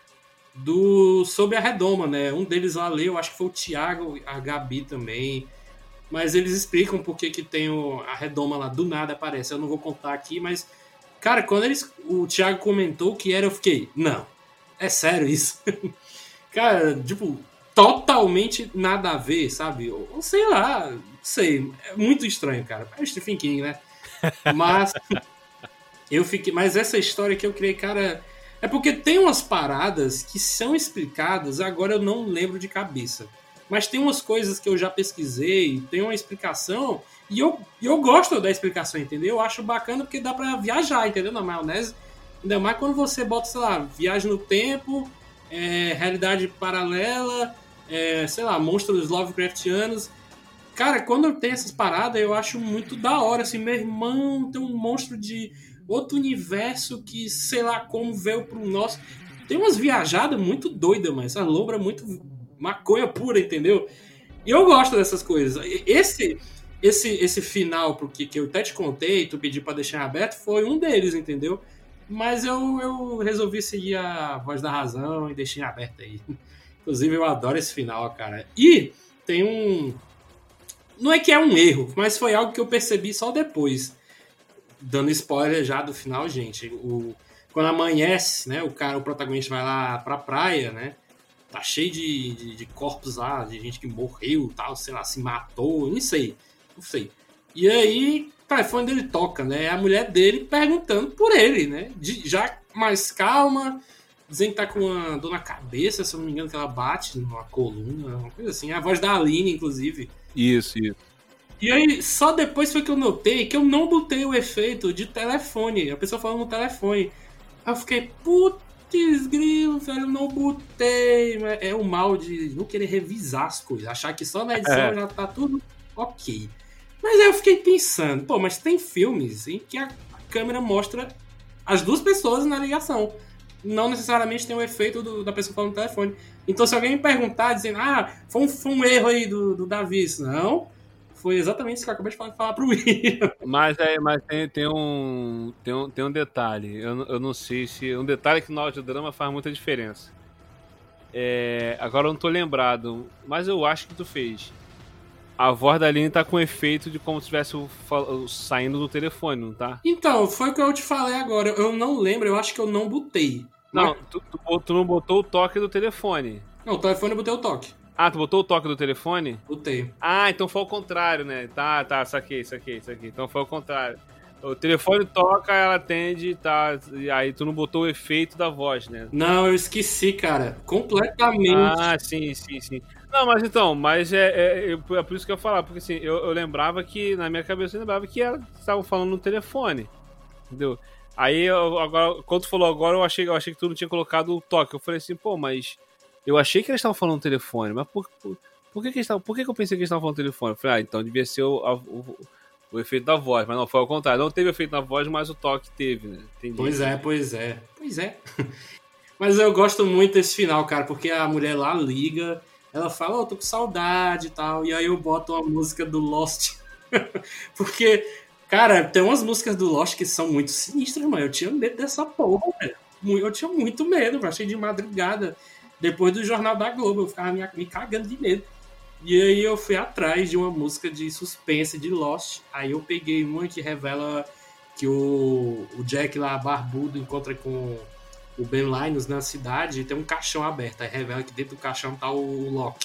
do sobre a redoma, né? Um deles lá leu, acho que foi o Thiago, a Gabi também. Mas eles explicam por que que tem o, a redoma lá, do nada aparece. Eu não vou contar aqui, mas... Cara, quando eles, o Thiago comentou que era, eu fiquei, não, é sério isso? Cara, tipo, totalmente nada a ver, sabe? Ou sei lá, sei, é muito estranho, cara. É o Stephen King, né? Mas eu fiquei, mas essa história que eu criei, cara, É porque tem umas paradas que são explicadas, agora eu não lembro de cabeça. Mas tem umas coisas que eu já pesquisei, tem uma explicação, e eu, eu gosto da explicação, entendeu? Eu acho bacana porque dá pra viajar, entendeu? Na maionese. Ainda mais quando você bota, sei lá, viagem no tempo, é, realidade paralela, é, sei lá, monstros Lovecraftianos. Cara, quando tem essas paradas, eu acho muito da hora, assim, meu irmão, tem um monstro de outro universo que, sei lá como, veio pro nosso. Tem umas viajadas muito doidas, mas essa lombra é muito maconha pura, entendeu? E eu gosto dessas coisas. Esse esse, esse final porque, que eu até te contei, tu pediu pra deixar aberto, foi um deles, entendeu? Mas eu, eu resolvi seguir a voz da razão e deixei aberto aí. Inclusive, eu adoro esse final, cara. E tem um... Não é que é um erro, mas foi algo que eu percebi só depois. Dando spoiler já do final, gente. O... Quando amanhece, né? O cara, o protagonista vai lá pra praia, né? Tá cheio de, de, de corpos lá, de gente que morreu, tal, sei lá, se matou, não sei. Não sei. E aí, o telefone dele toca, né? É a mulher dele perguntando por ele, né? De, já mais calma, dizendo que tá com uma dor na cabeça, se eu não me engano, que ela bate numa coluna, uma coisa assim. É a voz da Aline, inclusive. Isso, isso. E aí, só depois foi que eu notei que eu não botei o efeito de telefone. A pessoa falando no telefone. Aí eu fiquei, putz, grilo, velho, eu não botei. É o mal de não querer revisar as coisas. Achar que só na edição é. já tá tudo ok. Mas aí eu fiquei pensando, pô, mas tem filmes em que a câmera mostra as duas pessoas na ligação. Não necessariamente tem o efeito do, da pessoa falando no telefone. Então se alguém me perguntar, dizendo, ah, foi um, foi um erro aí do, do Davi, não, foi exatamente isso que eu acabei de falar, falar pro William. Mas, é, mas tem, tem, um, tem, um, tem um detalhe, eu, eu não sei se... Um detalhe que no audiodrama faz muita diferença. É, agora eu não tô lembrado, mas eu acho que tu fez. A voz da Aline tá com efeito de como se estivesse saindo do telefone, não tá? Então, foi o que eu te falei agora. Eu não lembro, eu acho que eu não botei. Não, mas... tu, tu, tu não botou o toque do telefone. Não, o telefone eu botei o toque. Ah, tu botou o toque do telefone? Botei. Ah, então foi ao contrário, né? Tá, tá, saquei, saquei, saquei. Então foi ao contrário. O telefone toca, ela atende, tá, e aí tu não botou o efeito da voz, né? Não, eu esqueci, cara. Completamente. Ah, sim, sim, sim. Não, mas então, mas é, é, é por isso que eu ia falar, porque assim, eu, eu lembrava que, na minha cabeça, eu lembrava que ela estava falando no telefone, entendeu? Aí, eu, agora, quando tu falou agora, eu achei, eu achei que tu não tinha colocado o toque. Eu falei assim, pô, mas eu achei que eles estavam falando no telefone, mas por, por, por, que, que, eles tavam, por que, que eu pensei que eles estavam falando no telefone? Eu falei, ah, então devia ser o, a, o, o efeito da voz, mas não, foi ao contrário. Não teve efeito na voz, mas o toque teve, né? Entendi. Pois é, pois é. Pois é. Mas eu gosto muito desse final, cara, porque a mulher lá liga... Ela fala, ó, oh, tô com saudade e tal. E aí eu boto uma música do Lost. Porque, cara, tem umas músicas do Lost que são muito sinistras, mano. Eu tinha medo dessa porra, velho. Eu tinha muito medo, achei de madrugada. Depois do Jornal da Globo, eu ficava me, me cagando de medo. E aí eu fui atrás de uma música de suspense de Lost. Aí eu peguei uma que revela que o, o Jack lá, barbudo, encontra com... o Ben Linus na cidade e tem um caixão aberto. Aí revela que dentro do caixão tá o Loki.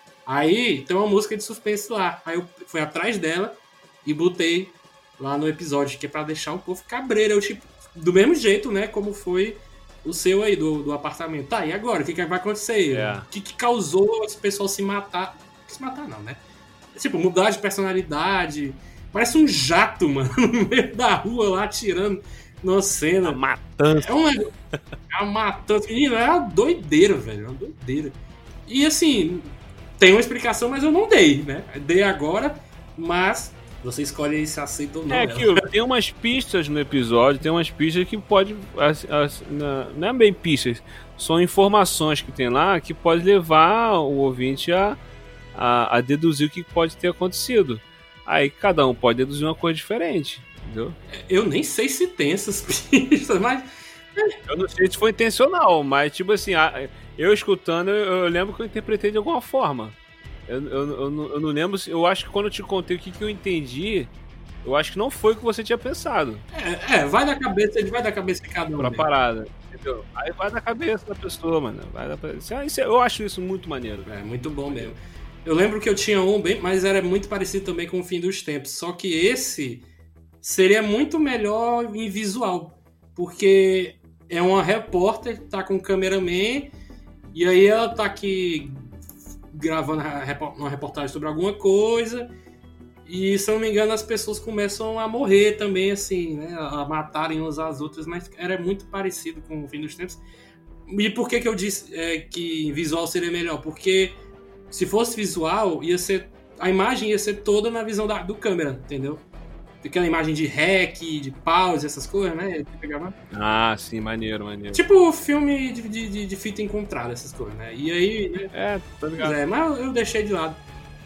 Aí tem uma música de suspense lá. Aí eu fui atrás dela e botei lá no episódio, que é pra deixar um povo cabreiro. Eu, tipo, do mesmo jeito, né? Como foi o seu aí, do, do apartamento. Tá, e agora? O que, que vai acontecer? Yeah. O que, que causou esse pessoal se matar? Se matar não, né? Tipo, mudar de personalidade. Parece um jato, mano, no meio da rua lá, atirando numa cena. A matança. É uma, é uma matança. Menino, é uma doideira, velho. É uma doideira. E assim, tem uma explicação, mas eu não dei, né? Dei agora, mas você escolhe aí se aceita ou não. É aquilo, tem umas pistas no episódio, tem umas pistas que pode. As, as, não é bem pistas, são informações que tem lá que pode levar o ouvinte a, a, a deduzir o que pode ter acontecido. Aí cada um pode deduzir uma coisa diferente. Entendeu? Eu nem sei se tem essas pistas, mas... Eu não sei se foi intencional, mas tipo assim, eu escutando, eu lembro que eu interpretei de alguma forma. Eu, eu, eu, não, eu não lembro, eu acho que quando eu te contei o que, que eu entendi, eu acho que não foi o que você tinha pensado. É, é vai da cabeça, ele vai da cabeça de cada um. Pra mesmo. Parada, entendeu? Aí vai da cabeça da pessoa, mano. Vai da... Eu acho isso muito maneiro. É, muito bom mesmo. Eu lembro que eu tinha um bem, mas era muito parecido também com o Fim dos Tempos, só que esse... seria muito melhor em visual, porque é uma repórter, tá com um cameraman, e aí ela tá aqui gravando uma reportagem sobre alguma coisa, e se eu não me engano as pessoas começam a morrer também, assim, né, a matarem umas às outras, mas era muito parecido com o Fim dos Tempos. E por que que eu disse é, que visual seria melhor? Porque se fosse visual, ia ser, a imagem ia ser toda na visão da, do câmera, entendeu? Aquela imagem de rec, de pause, essas coisas, né? Ah, sim, maneiro, maneiro. Tipo filme de, de, de fita encontrada, essas coisas, né? E aí... Né? É, tá ligado. É, mas eu deixei de lado.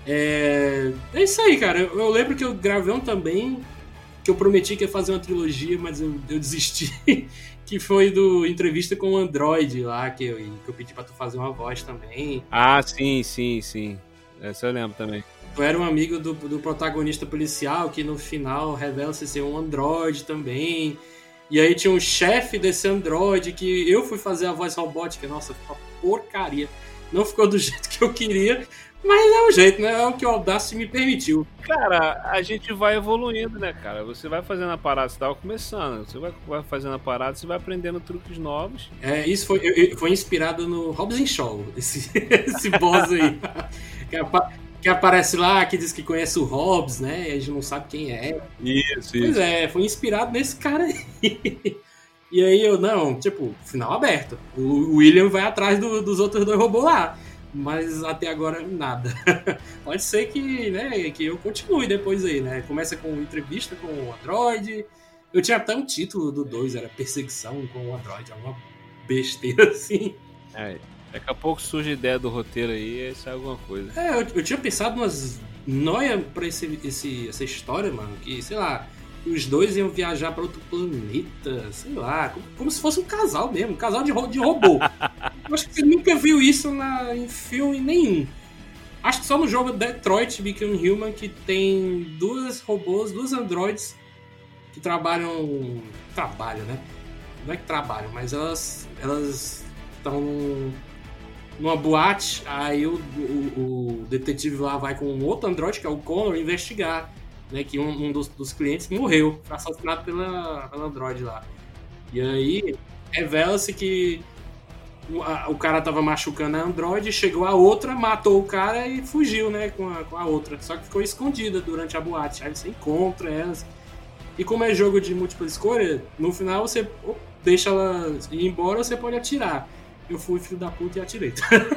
É, é isso aí, cara. Eu, eu lembro que eu gravei um também, que eu prometi que ia fazer uma trilogia, mas eu, eu desisti. Que foi do Entrevista com o Android lá, que eu, que eu pedi pra tu fazer uma voz também. Ah, sim, sim, sim. Essa eu lembro também. Tu era um amigo do, do protagonista policial, que no final revela-se ser um androide também. E aí tinha um chefe desse androide que eu fui fazer a voz robótica. Nossa, ficou uma porcaria. Não ficou do jeito que eu queria, mas é o jeito, né? É o que o Audacity me permitiu. Cara, a gente vai evoluindo, né, cara? Você vai fazendo a parada, você tava começando. Você vai, vai fazendo a parada, você vai aprendendo truques novos. É, isso foi, eu, foi inspirado no Hobbs and Shaw, esse, esse boss aí. que, apa, que aparece lá, que diz que conhece o Hobbs, né? E a gente não sabe quem é. Isso, pois isso. é, foi inspirado nesse cara aí. E aí eu, não, tipo, final aberto. O William vai atrás do, dos outros dois robôs lá. Mas até agora nada. Pode ser que, né, que eu continue depois aí, né? Começa com entrevista com o Android. Eu tinha até um título do dois, era Perseguição com o Android, alguma besteira assim. É, daqui a pouco surge a ideia do roteiro aí e sai alguma coisa. É, eu, eu tinha pensado umas noia pra esse, esse, essa história, mano, que, sei lá, os dois iam viajar pra outro planeta, sei lá, como, como se fosse um casal mesmo, um casal de, de robô. Eu acho que você nunca viu isso na, em filme nenhum. Acho que só no jogo Detroit Become Human que tem duas robôs, duas androids que trabalham... Trabalham, né? Não é que trabalham, mas elas elas estão numa boate, aí o, o, o detetive lá vai com um outro android, que é o Connor, investigar, né? Que um, um dos, dos clientes morreu, foi assassinado pela, pela android lá. E aí revela-se que o cara tava machucando a androide, chegou a outra, matou o cara e fugiu, né, com a, com a outra. Só que ficou escondida durante a boate. Aí você encontra elas. E como é jogo de múltipla escolha, no final você deixa ela ir embora, você pode atirar. Eu fui filho da puta e atirei.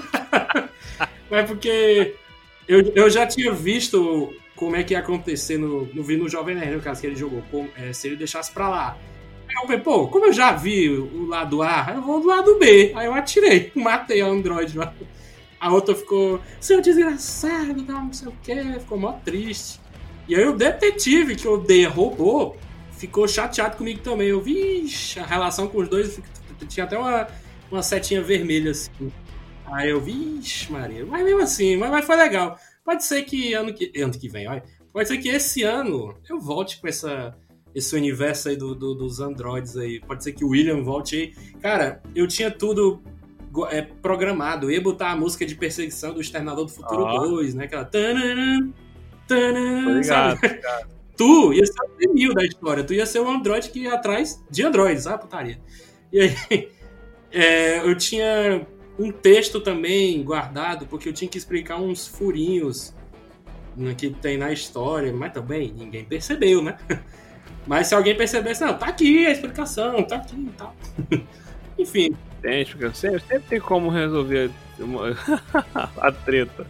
Mas porque eu, eu já tinha visto como é que ia acontecer no, no, no Jovem Nerd, no caso que ele jogou. É, se ele deixasse pra lá. Aí eu falei, pô, como eu já vi o lado A, eu vou do lado B. Aí eu atirei, matei a androide lá. A outra ficou, seu desgraçado, não sei o que, ficou mó triste. E aí o detetive, que odeia robô, ficou chateado comigo também. Eu vi, a relação com os dois, tinha até uma, uma setinha vermelha assim. Aí eu vi, ixi, Maria, mas mesmo assim, mas, mas foi legal. Pode ser que ano que, ano que vem, olha, pode ser que esse ano eu volte com essa... esse universo aí do, do, dos androides aí. Pode ser que o William volte aí. Cara, eu tinha tudo é, programado. Eu ia botar a música de perseguição do Exterminador do Futuro oh. dois, né? Aquela... Tanana, tanana, obrigado, sabe? obrigado. Tu ia ser o primeiro da história. Tu ia ser um androide que ia atrás de androides, sabe? Putaria. E aí, é, eu tinha um texto também guardado, porque eu tinha que explicar uns furinhos que tem na história, mas também ninguém percebeu, né? Mas se alguém percebesse, não, tá aqui a explicação, tá aqui e tal. Enfim. Tem explicação. Sempre, sempre tem como resolver uma... a treta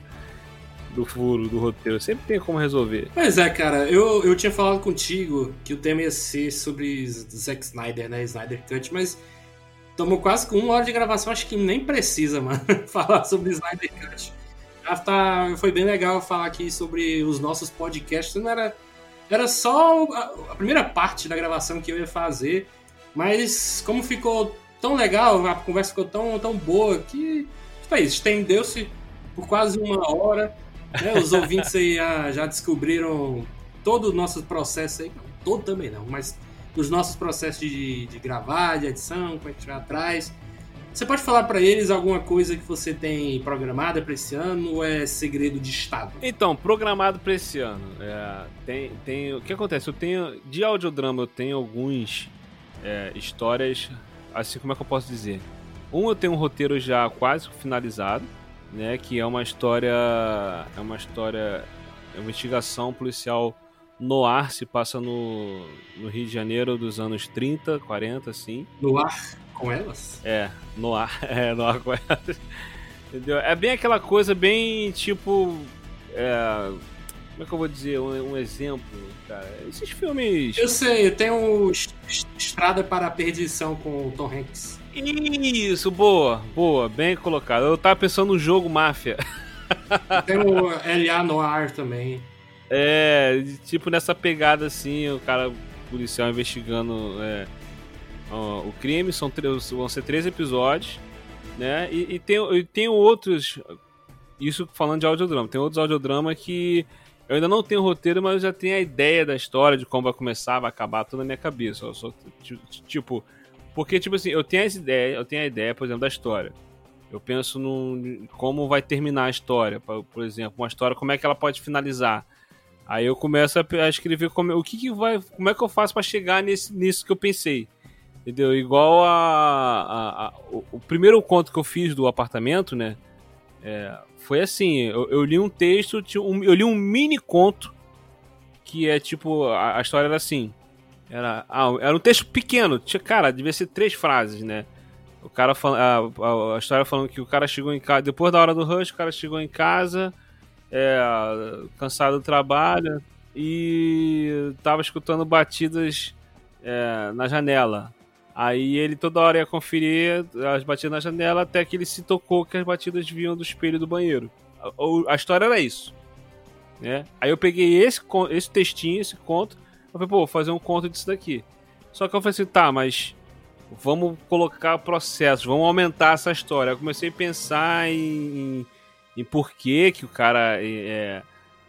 do furo, do roteiro. Sempre tem como resolver. Pois é, cara. Eu, eu tinha falado contigo que o tema ia ser sobre Zack Snyder, né? Snyder Cut, mas tomou quase com uma hora de gravação. Acho que nem precisa, mano, falar sobre Snyder Cut. Já tá, foi bem legal falar aqui sobre os nossos podcasts. Não era... Era só a primeira parte da gravação que eu ia fazer, mas como ficou tão legal, a conversa ficou tão, tão boa que tipo, é isso, estendeu-se por quase uma hora. Né? Os ouvintes aí já, já descobriram todo o nosso processo aí, não, todo também não, mas os nossos processos de, de gravar, de edição, como é que vai atrás. Você pode falar pra eles alguma coisa que você tem programada pra esse ano ou é segredo de estado? Então, programado pra esse ano. É, tem, tem, o que acontece? Eu tenho, de audiodrama, eu tenho alguns é, histórias assim, como é que eu posso dizer? Um, eu tenho um roteiro já quase finalizado, né? Que é uma história, é uma história, é uma investigação policial noir, se passa no, no Rio de Janeiro dos anos trinta, quarenta, assim. Noir com elas? É, noir, é, noir com elas. Entendeu? É bem aquela coisa bem, tipo, é, como é que eu vou dizer, um, um exemplo, cara? Esses filmes... Eu sei, tem o Estrada para a Perdição com o Tom Hanks. Isso, boa, boa, bem colocado. Eu tava pensando no jogo Máfia. Tem o L A Noir também. É, tipo nessa pegada assim, o cara policial investigando é, ó, o crime, são três, vão ser três episódios, né? E, e, tem, e tem outros, isso falando de audiodrama, tem outros audiodramas que eu ainda não tenho roteiro, mas eu já tenho a ideia da história, de como vai começar, vai acabar, tudo na minha cabeça. Eu sou, tipo, porque, tipo assim, eu tenho, as ideias, eu tenho a ideia, por exemplo, da história. Eu penso no como vai terminar a história, por exemplo, uma história, como é que ela pode finalizar. Aí eu começo a escrever como, o que, que vai, como é que eu faço para chegar nesse, nisso que eu pensei, entendeu? Igual a, a, a o, o primeiro conto que eu fiz do apartamento, né? É, foi assim, eu, eu li um texto, eu li um mini conto que é tipo, a, a história era assim, era, ah, era um texto pequeno, tinha, cara, devia ser três frases, né? O cara a, a, a história falando que o cara chegou em casa, depois da hora do rush, o cara chegou em casa, é, cansado do trabalho e tava escutando batidas é, na janela. Aí ele toda hora ia conferir as batidas na janela até que ele se tocou que as batidas vinham do espelho do banheiro. A, a história era isso, né? Aí eu peguei esse, esse textinho, esse conto, eu falei, pô, vou fazer um conto disso daqui. Só que eu falei assim, tá, mas vamos colocar processos, vamos aumentar essa história. Eu comecei a pensar em, em, em por que que o cara é,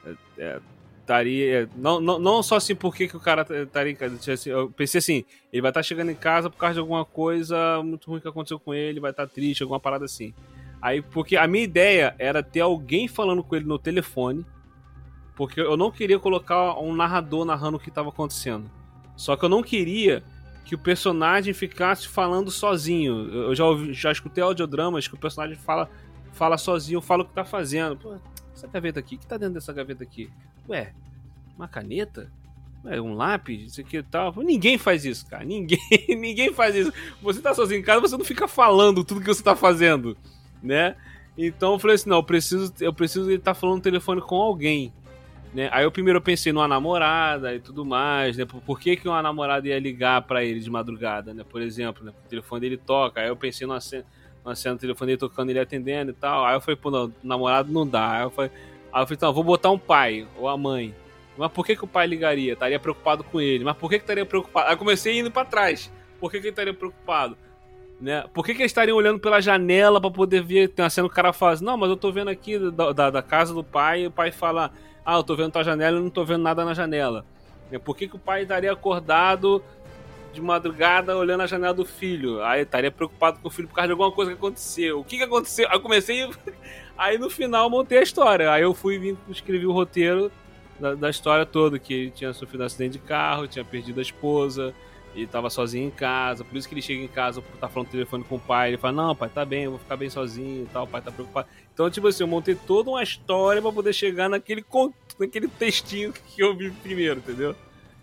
é, estaria... Não, não, não só assim por que que o cara estaria em casa. Eu pensei assim, ele vai estar chegando em casa por causa de alguma coisa muito ruim que aconteceu com ele, vai estar triste, alguma parada assim. Aí, porque a minha ideia era ter alguém falando com ele no telefone, porque eu não queria colocar um narrador narrando o que estava acontecendo. Só que eu não queria que o personagem ficasse falando sozinho. Eu já, ouvi, já escutei audiodramas que o personagem fala, fala sozinho, fala o que tá fazendo. Pô, essa gaveta aqui, o que tá dentro dessa gaveta aqui? Ué, uma caneta? Ué, um lápis? Isso aqui e tal. Ninguém faz isso, cara. Ninguém, ninguém faz isso. Você tá sozinho em casa, você não fica falando tudo que você tá fazendo, né? Então eu falei assim, não, eu preciso, eu preciso estar falando no telefone com alguém. Né? Aí eu primeiro pensei numa namorada e tudo mais, né? Por, por que, que uma namorada ia ligar pra ele de madrugada, né? Por exemplo, né? O telefone dele toca, aí eu pensei numa cena, numa cena do telefone dele tocando, ele atendendo e tal, aí eu falei, pô, não, namorado não dá, aí eu falei, aí eu falei, então, vou botar um pai ou a mãe, mas por que que o pai ligaria? Estaria preocupado com ele, mas por que que estaria preocupado? Aí eu comecei indo pra trás, por que que ele estaria preocupado? Né? Por que que eles estariam olhando pela janela pra poder ver, tem uma cena que o cara fala assim, não, mas eu tô vendo aqui da, da, da casa do pai, e o pai fala, ah, eu tô vendo tua janela e não tô vendo nada na janela. Por que que o pai estaria acordado de madrugada olhando a janela do filho? Aí estaria preocupado com o filho por causa de alguma coisa que aconteceu. O que que aconteceu? Aí eu comecei, aí no final montei a história. Aí eu fui e escrevi o roteiro da, da história toda, que ele tinha sofrido um acidente de carro, tinha perdido a esposa, e tava sozinho em casa, por isso que ele chega em casa, tá falando no telefone com o pai, ele fala, não, pai, tá bem, eu vou ficar bem sozinho e tal, o pai tá preocupado. Então, tipo assim, eu montei toda uma história pra poder chegar naquele, naquele textinho que eu vi primeiro, entendeu?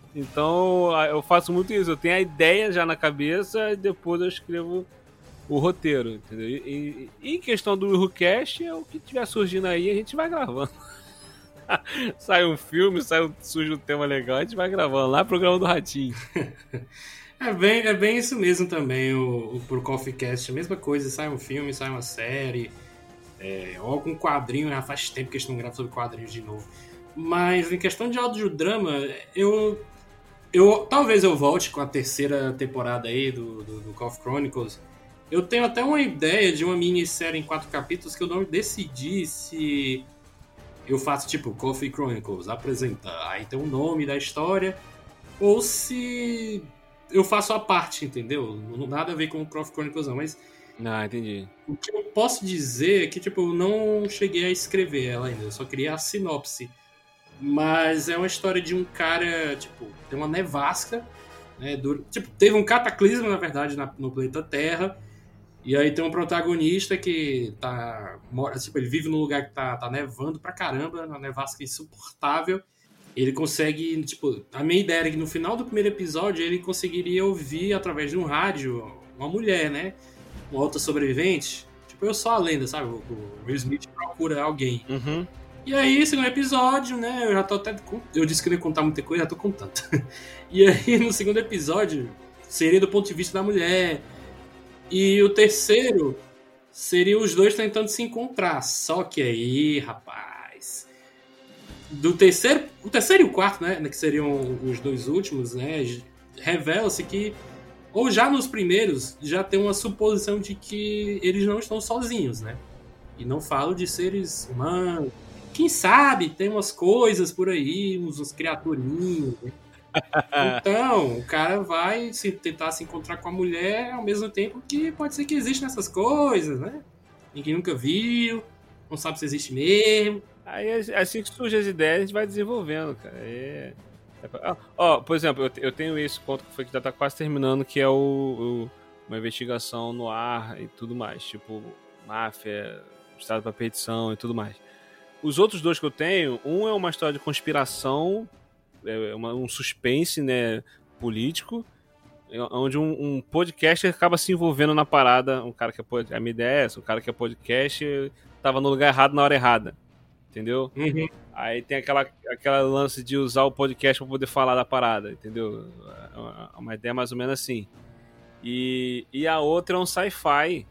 Então, eu faço muito isso, eu tenho a ideia já na cabeça e depois eu escrevo o roteiro, entendeu? E, e, e em questão do WhoCast, é o que tiver surgindo aí, a gente vai gravando. Sai um filme, sai um, surge um tema legal, a gente vai gravando lá, programa do Ratinho. É bem, é bem isso mesmo também, o, o pro Coffee Cast, a mesma coisa, sai um filme, sai uma série, é, ou algum quadrinho, já faz tempo que a gente não grava sobre quadrinhos de novo. Mas em questão de audiodrama, eu, eu talvez eu volte com a terceira temporada aí do, do, do Coffee Chronicles. Eu tenho até uma ideia de uma minissérie em quatro capítulos que eu não decidi se eu faço tipo Coffee Chronicles, apresenta, aí tem o nome da história, ou se eu faço a parte, entendeu? Não nada a ver com o Coffee Chronicles não, mas Ah, entendi. o que eu posso dizer é que tipo, eu não cheguei a escrever ela ainda, eu só queria a sinopse. Mas é uma história de um cara, tipo, tem uma nevasca Né? Do, tipo, teve um cataclismo, na verdade, na, no planeta Terra. E aí tem um protagonista que tá, mora, tipo, ele vive num lugar que tá, tá nevando pra caramba, uma nevasca insuportável. Ele consegue, tipo, a minha ideia era que no final do primeiro episódio ele conseguiria ouvir através de um rádio uma mulher, né? Uma outra sobrevivente. Tipo, eu sou a lenda, sabe? O, o Will Smith procura alguém. Uhum. E aí, segundo episódio, né? Eu já tô até. Eu disse que não ia contar muita coisa, já tô contando. E aí, no segundo episódio, seria do ponto de vista da mulher. E o terceiro seria os dois tentando se encontrar. Só que aí, rapaz. Do terceiro. O terceiro e o quarto, né? Que seriam os dois últimos, né? Revela-se que. Ou já nos primeiros, já tem uma suposição de que eles não estão sozinhos, né? E não falo de seres humanos. Quem sabe tem umas coisas por aí, uns, uns criaturinhos, né? Então, o cara vai se, tentar se encontrar com a mulher ao mesmo tempo que pode ser que existem essas coisas, né? Ninguém nunca viu, não sabe se existe mesmo. Aí, assim que surgem as ideias, a gente vai desenvolvendo, cara. É... Ó, oh, por exemplo, eu, eu tenho esse conto que foi que já tá quase terminando, que é o, o uma investigação no ar e tudo mais, tipo máfia, estado pra perdição e tudo mais. Os outros dois que eu tenho, um é uma história de conspiração, é uma, um suspense, né, político, onde um, um podcaster acaba se envolvendo na parada, um cara que é podcast, a minha ideia é essa, um cara que é podcast tava no lugar errado na hora errada, entendeu? Uhum. Aí tem aquela, aquela lance de usar o podcast pra poder falar da parada, entendeu? Uma, uma ideia mais ou menos assim. E, e a outra é um sci-fi,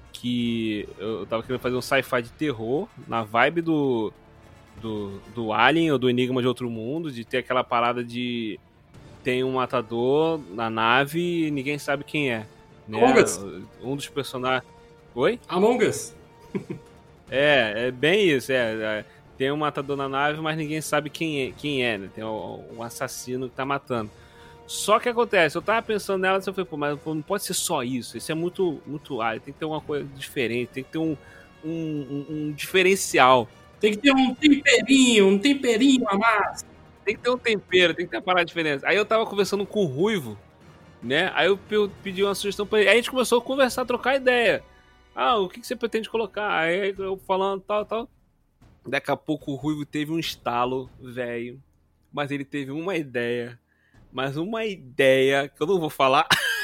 que eu tava querendo fazer um sci-fi de terror, na vibe do, do, do Alien ou do Enigma de Outro Mundo, de ter aquela parada de tem um matador na nave e ninguém sabe quem é. Né? Among Us. Um dos personagens... Oi? Among Us. É, é bem isso, é... é... Tem um matador na nave, mas ninguém sabe quem é, quem é, né? Tem um, um assassino que tá matando. Só que acontece, eu tava pensando nela, eu falei, pô, mas pô, não pode ser só isso. Isso é muito, muito área, tem que ter uma coisa diferente, tem que ter um, um, um, um diferencial. Tem que ter um temperinho, um temperinho a mais. Tem que ter um tempero, tem que ter uma parada diferente. Aí eu tava conversando com o Ruivo, né? Aí eu pedi uma sugestão pra ele. Aí a gente começou a conversar, a trocar ideia. Ah, o que, que você pretende colocar? Aí eu falando tal, tal. Daqui a pouco o Ruivo teve um estalo, velho. Mas ele teve uma ideia. Mas uma ideia que eu não vou falar.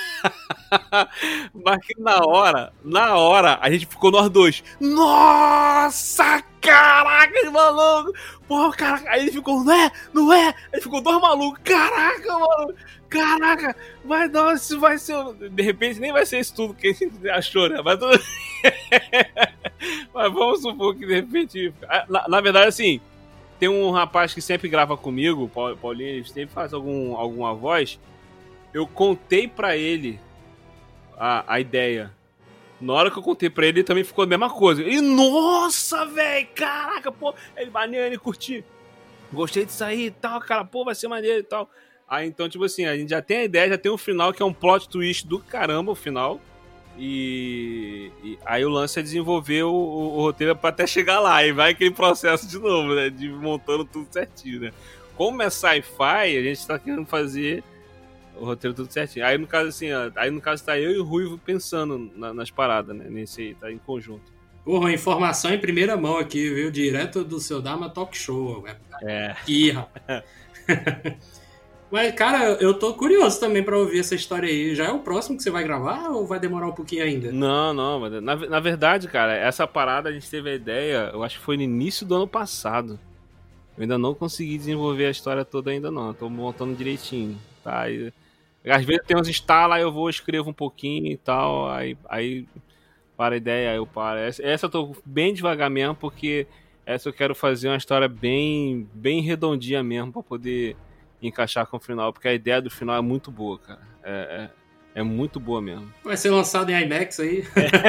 Mas que na hora, na hora, a gente ficou nós dois. Nossa, caraca, maluco. Porra, caraca. Aí ele ficou, não é? Não é? Aí ficou dois malucos. Caraca, mano. Caraca. Vai, nossa, vai ser... De repente nem vai ser isso tudo que a gente achou, né? Mas tudo... Mas vamos supor que de repente... Na, na verdade, assim, tem um rapaz que sempre grava comigo, o Paulinho, ele sempre faz algum, alguma voz. Eu contei pra ele a, a ideia. Na hora que eu contei pra ele, ele também ficou a mesma coisa. Ele, nossa, velho, caraca, pô. Ele, maneiro, ele curtiu. Gostei disso aí e tal, cara, pô, vai ser maneiro e tal. Aí, então, tipo assim, a gente já tem a ideia, já tem um final que é um plot twist do caramba, o final. E, e aí o lance é desenvolver o, o, o roteiro pra até chegar lá. E vai aquele processo de novo, né? De montando tudo certinho, né? Como é sci-fi, a gente tá querendo fazer o roteiro tudo certinho. Aí no caso, assim, ó, aí no caso tá eu e o Ruivo pensando na, nas paradas, né? Nesse aí, tá em conjunto. Porra, informação em primeira mão aqui, viu? Direto do seu Dharma Talk Show. É. Aqui, rapaz. Mas, cara, eu tô curioso também pra ouvir essa história aí. Já é o próximo que você vai gravar ou vai demorar um pouquinho ainda? Não, não. Na, na verdade, cara, essa parada a gente teve a ideia, eu acho que foi no início do ano passado. Eu ainda não consegui desenvolver a história toda ainda não. Eu tô montando direitinho, tá? E, às vezes tem uns instala, aí eu vou, escrevo um pouquinho e tal, aí, aí para a ideia, aí eu paro. Essa, essa eu tô bem devagar mesmo, porque essa eu quero fazer uma história bem, bem redondinha mesmo, pra poder encaixar com o final, porque a ideia do final é muito boa, cara. É, é, é muito boa mesmo. Vai ser lançado em IMAX aí?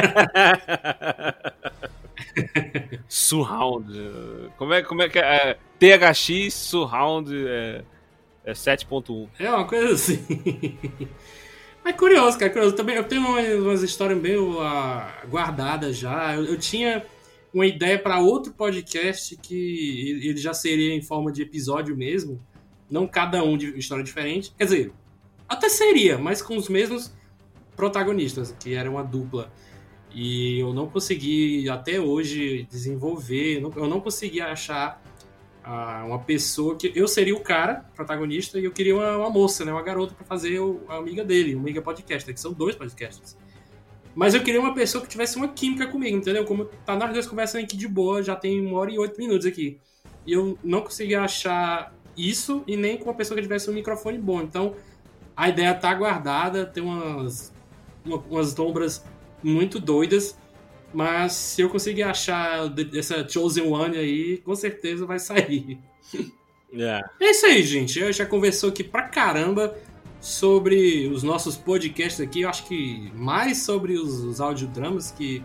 Surround. Como é, como é que é? é T H X Surround é, é sete ponto um. É uma coisa assim. Mas curioso, cara, curioso. Também eu tenho umas, umas histórias meio uh, guardadas já. Eu, eu tinha uma ideia para outro podcast que ele já seria em forma de episódio mesmo. Não cada um de história diferente. Quer dizer, Até seria, mas com os mesmos protagonistas, que era uma dupla. E eu não consegui, até hoje, desenvolver, eu não consegui achar ah, uma pessoa que... Eu seria o cara, protagonista, e eu queria uma, uma moça, né, uma garota para fazer o, a amiga dele, o amiga podcaster, que são dois podcasters. Mas eu queria uma pessoa que tivesse uma química comigo, entendeu? Como tá nós dois conversando aqui de boa, já tem uma hora e oito minutos aqui. E eu não consegui achar isso, e nem com uma pessoa que tivesse um microfone bom. Então, a ideia tá guardada, tem umas, uma, umas lombras muito doidas, mas se eu conseguir achar essa Chosen One aí, com certeza vai sair. Yeah. É isso aí, gente. Eu já conversou aqui pra caramba sobre os nossos podcasts aqui. Eu acho que mais sobre os, os audiodramas, que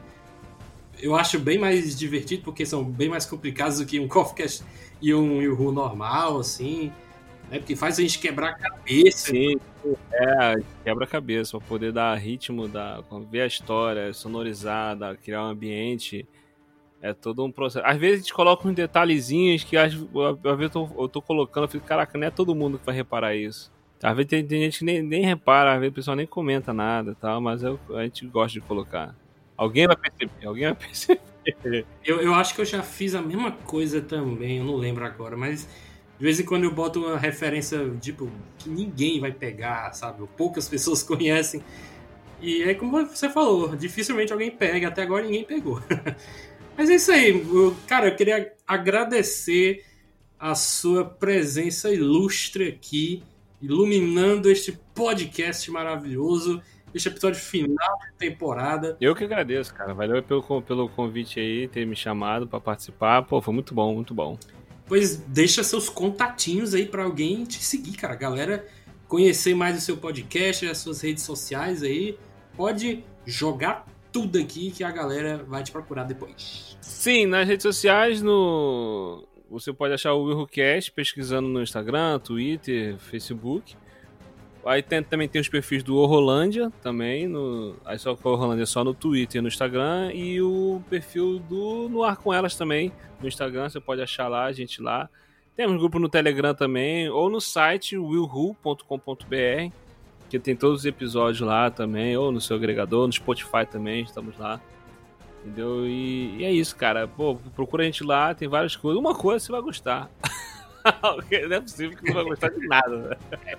eu acho bem mais divertido, porque são bem mais complicados do que um Coffeecast e um Yuhu normal, assim, né? Porque faz a gente quebrar a cabeça. Sim, é, quebra a cabeça, pra poder dar ritmo, dar, ver a história, sonorizar, dar, criar um ambiente. É todo um processo. Às vezes a gente coloca uns detalhezinhos que às, às vezes eu tô, eu tô colocando, eu fico, caraca, não é todo mundo que vai reparar isso. Às vezes tem, tem gente que nem, nem repara, às vezes o pessoal nem comenta nada e tal, mas eu, a gente gosta de colocar. Alguém vai perceber, alguém vai perceber. Eu, eu acho que eu já fiz a mesma coisa também, eu não lembro agora, mas de vez em quando eu boto uma referência, tipo, que ninguém vai pegar, sabe? Poucas pessoas conhecem. E é como você falou, dificilmente alguém pega, até agora ninguém pegou. Mas é isso aí, eu, cara, eu queria agradecer a sua presença ilustre aqui, iluminando este podcast maravilhoso, este episódio final de temporada. Eu que agradeço, cara. Valeu pelo, pelo convite aí, ter me chamado pra participar. Pô, foi muito bom, muito bom. Pois deixa seus contatinhos aí pra alguém te seguir, cara. Galera, conhecer mais o seu podcast, as suas redes sociais aí. Pode jogar tudo aqui que a galera vai te procurar depois. Sim, nas redes sociais, no... você pode achar o WilhoCast pesquisando no Instagram, Twitter, Facebook. Aí tem, também tem os perfis do Horrolândia também, no... aí só com o Horrolândia só no Twitter e no Instagram, e o perfil do No Ar Com Elas também, no Instagram, você pode achar lá, a gente lá. Temos um grupo no Telegram também, ou no site wilhu ponto com ponto b r, que tem todos os episódios lá também, ou no seu agregador, no Spotify também, estamos lá. Entendeu? E, e é isso, cara. Pô, procura a gente lá, tem várias coisas. Uma coisa você vai gostar. Não é possível que você não vai gostar de nada.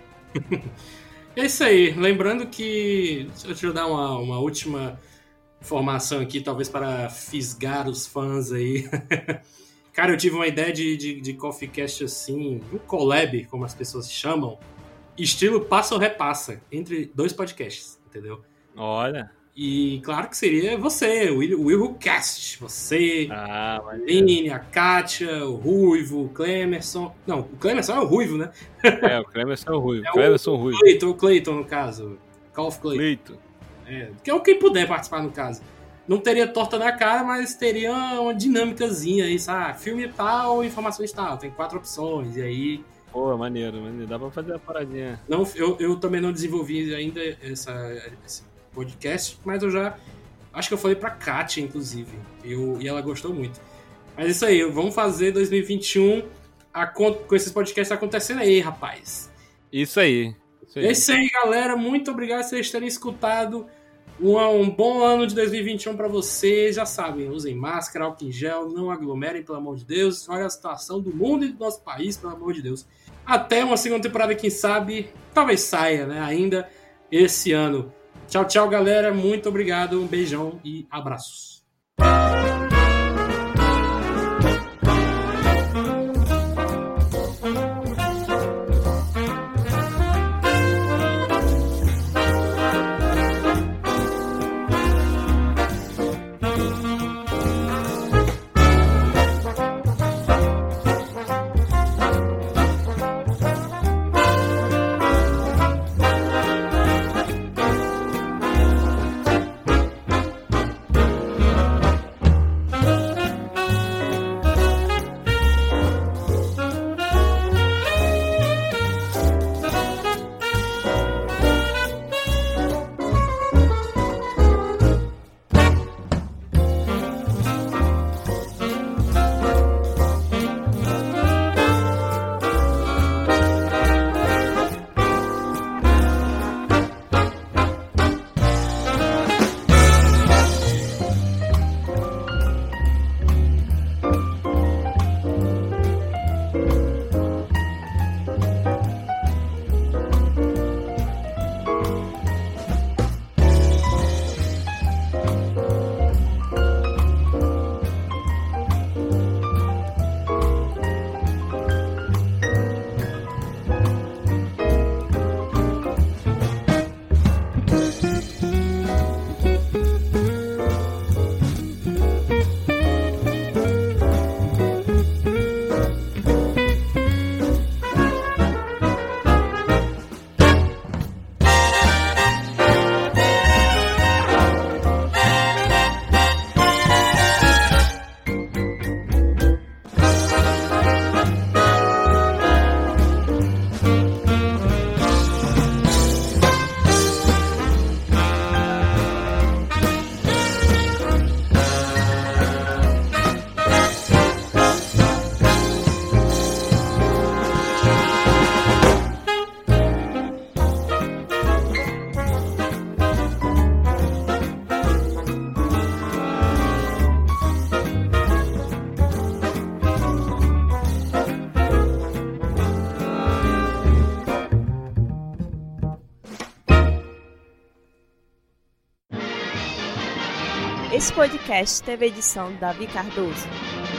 É isso aí. Lembrando que... Deixa eu dar uma, uma última informação aqui, talvez para fisgar os fãs aí. Cara, eu tive uma ideia de, de, de Coffeecast assim, um collab, como as pessoas chamam, estilo passa ou repassa, entre dois podcasts, entendeu? Olha... E claro que seria você, o WilhoCast. Você, ah, a Aline, a Kátia, o Ruivo, o Clemerson. Não, o Clemerson é o Ruivo, né? É, o Clemerson é o Ruivo. É o Clemerson o Ruivo. Cleiton, o Cleiton, no caso. Call of Cleiton. Cleiton. É, que é o quem puder participar, no caso. Não teria torta na cara, mas teria uma dinâmicazinha aí, sabe? Filme tal, informações tal. Tem quatro opções, e aí... Pô, maneiro, maneiro. Dá pra fazer a paradinha. Não, eu, eu também não desenvolvi ainda essa... essa podcast, mas eu já acho que eu falei pra Kátia, inclusive, eu, e ela gostou muito. Mas isso aí, vamos fazer dois mil e vinte e um a, com esses podcasts acontecendo aí, rapaz. Isso aí. Isso aí, é isso aí, galera. Muito obrigado por vocês terem escutado. Um, um bom ano de dois mil e vinte e um pra vocês. Já sabem, usem máscara, álcool em gel, não aglomerem, pelo amor de Deus. Olha a situação do mundo e do nosso país, pelo amor de Deus. Até uma segunda temporada, quem sabe, talvez saia, né, ainda esse ano. Tchau, tchau, galera. Muito obrigado. Um beijão e abraços. Esse podcast teve edição de Davi Cardoso.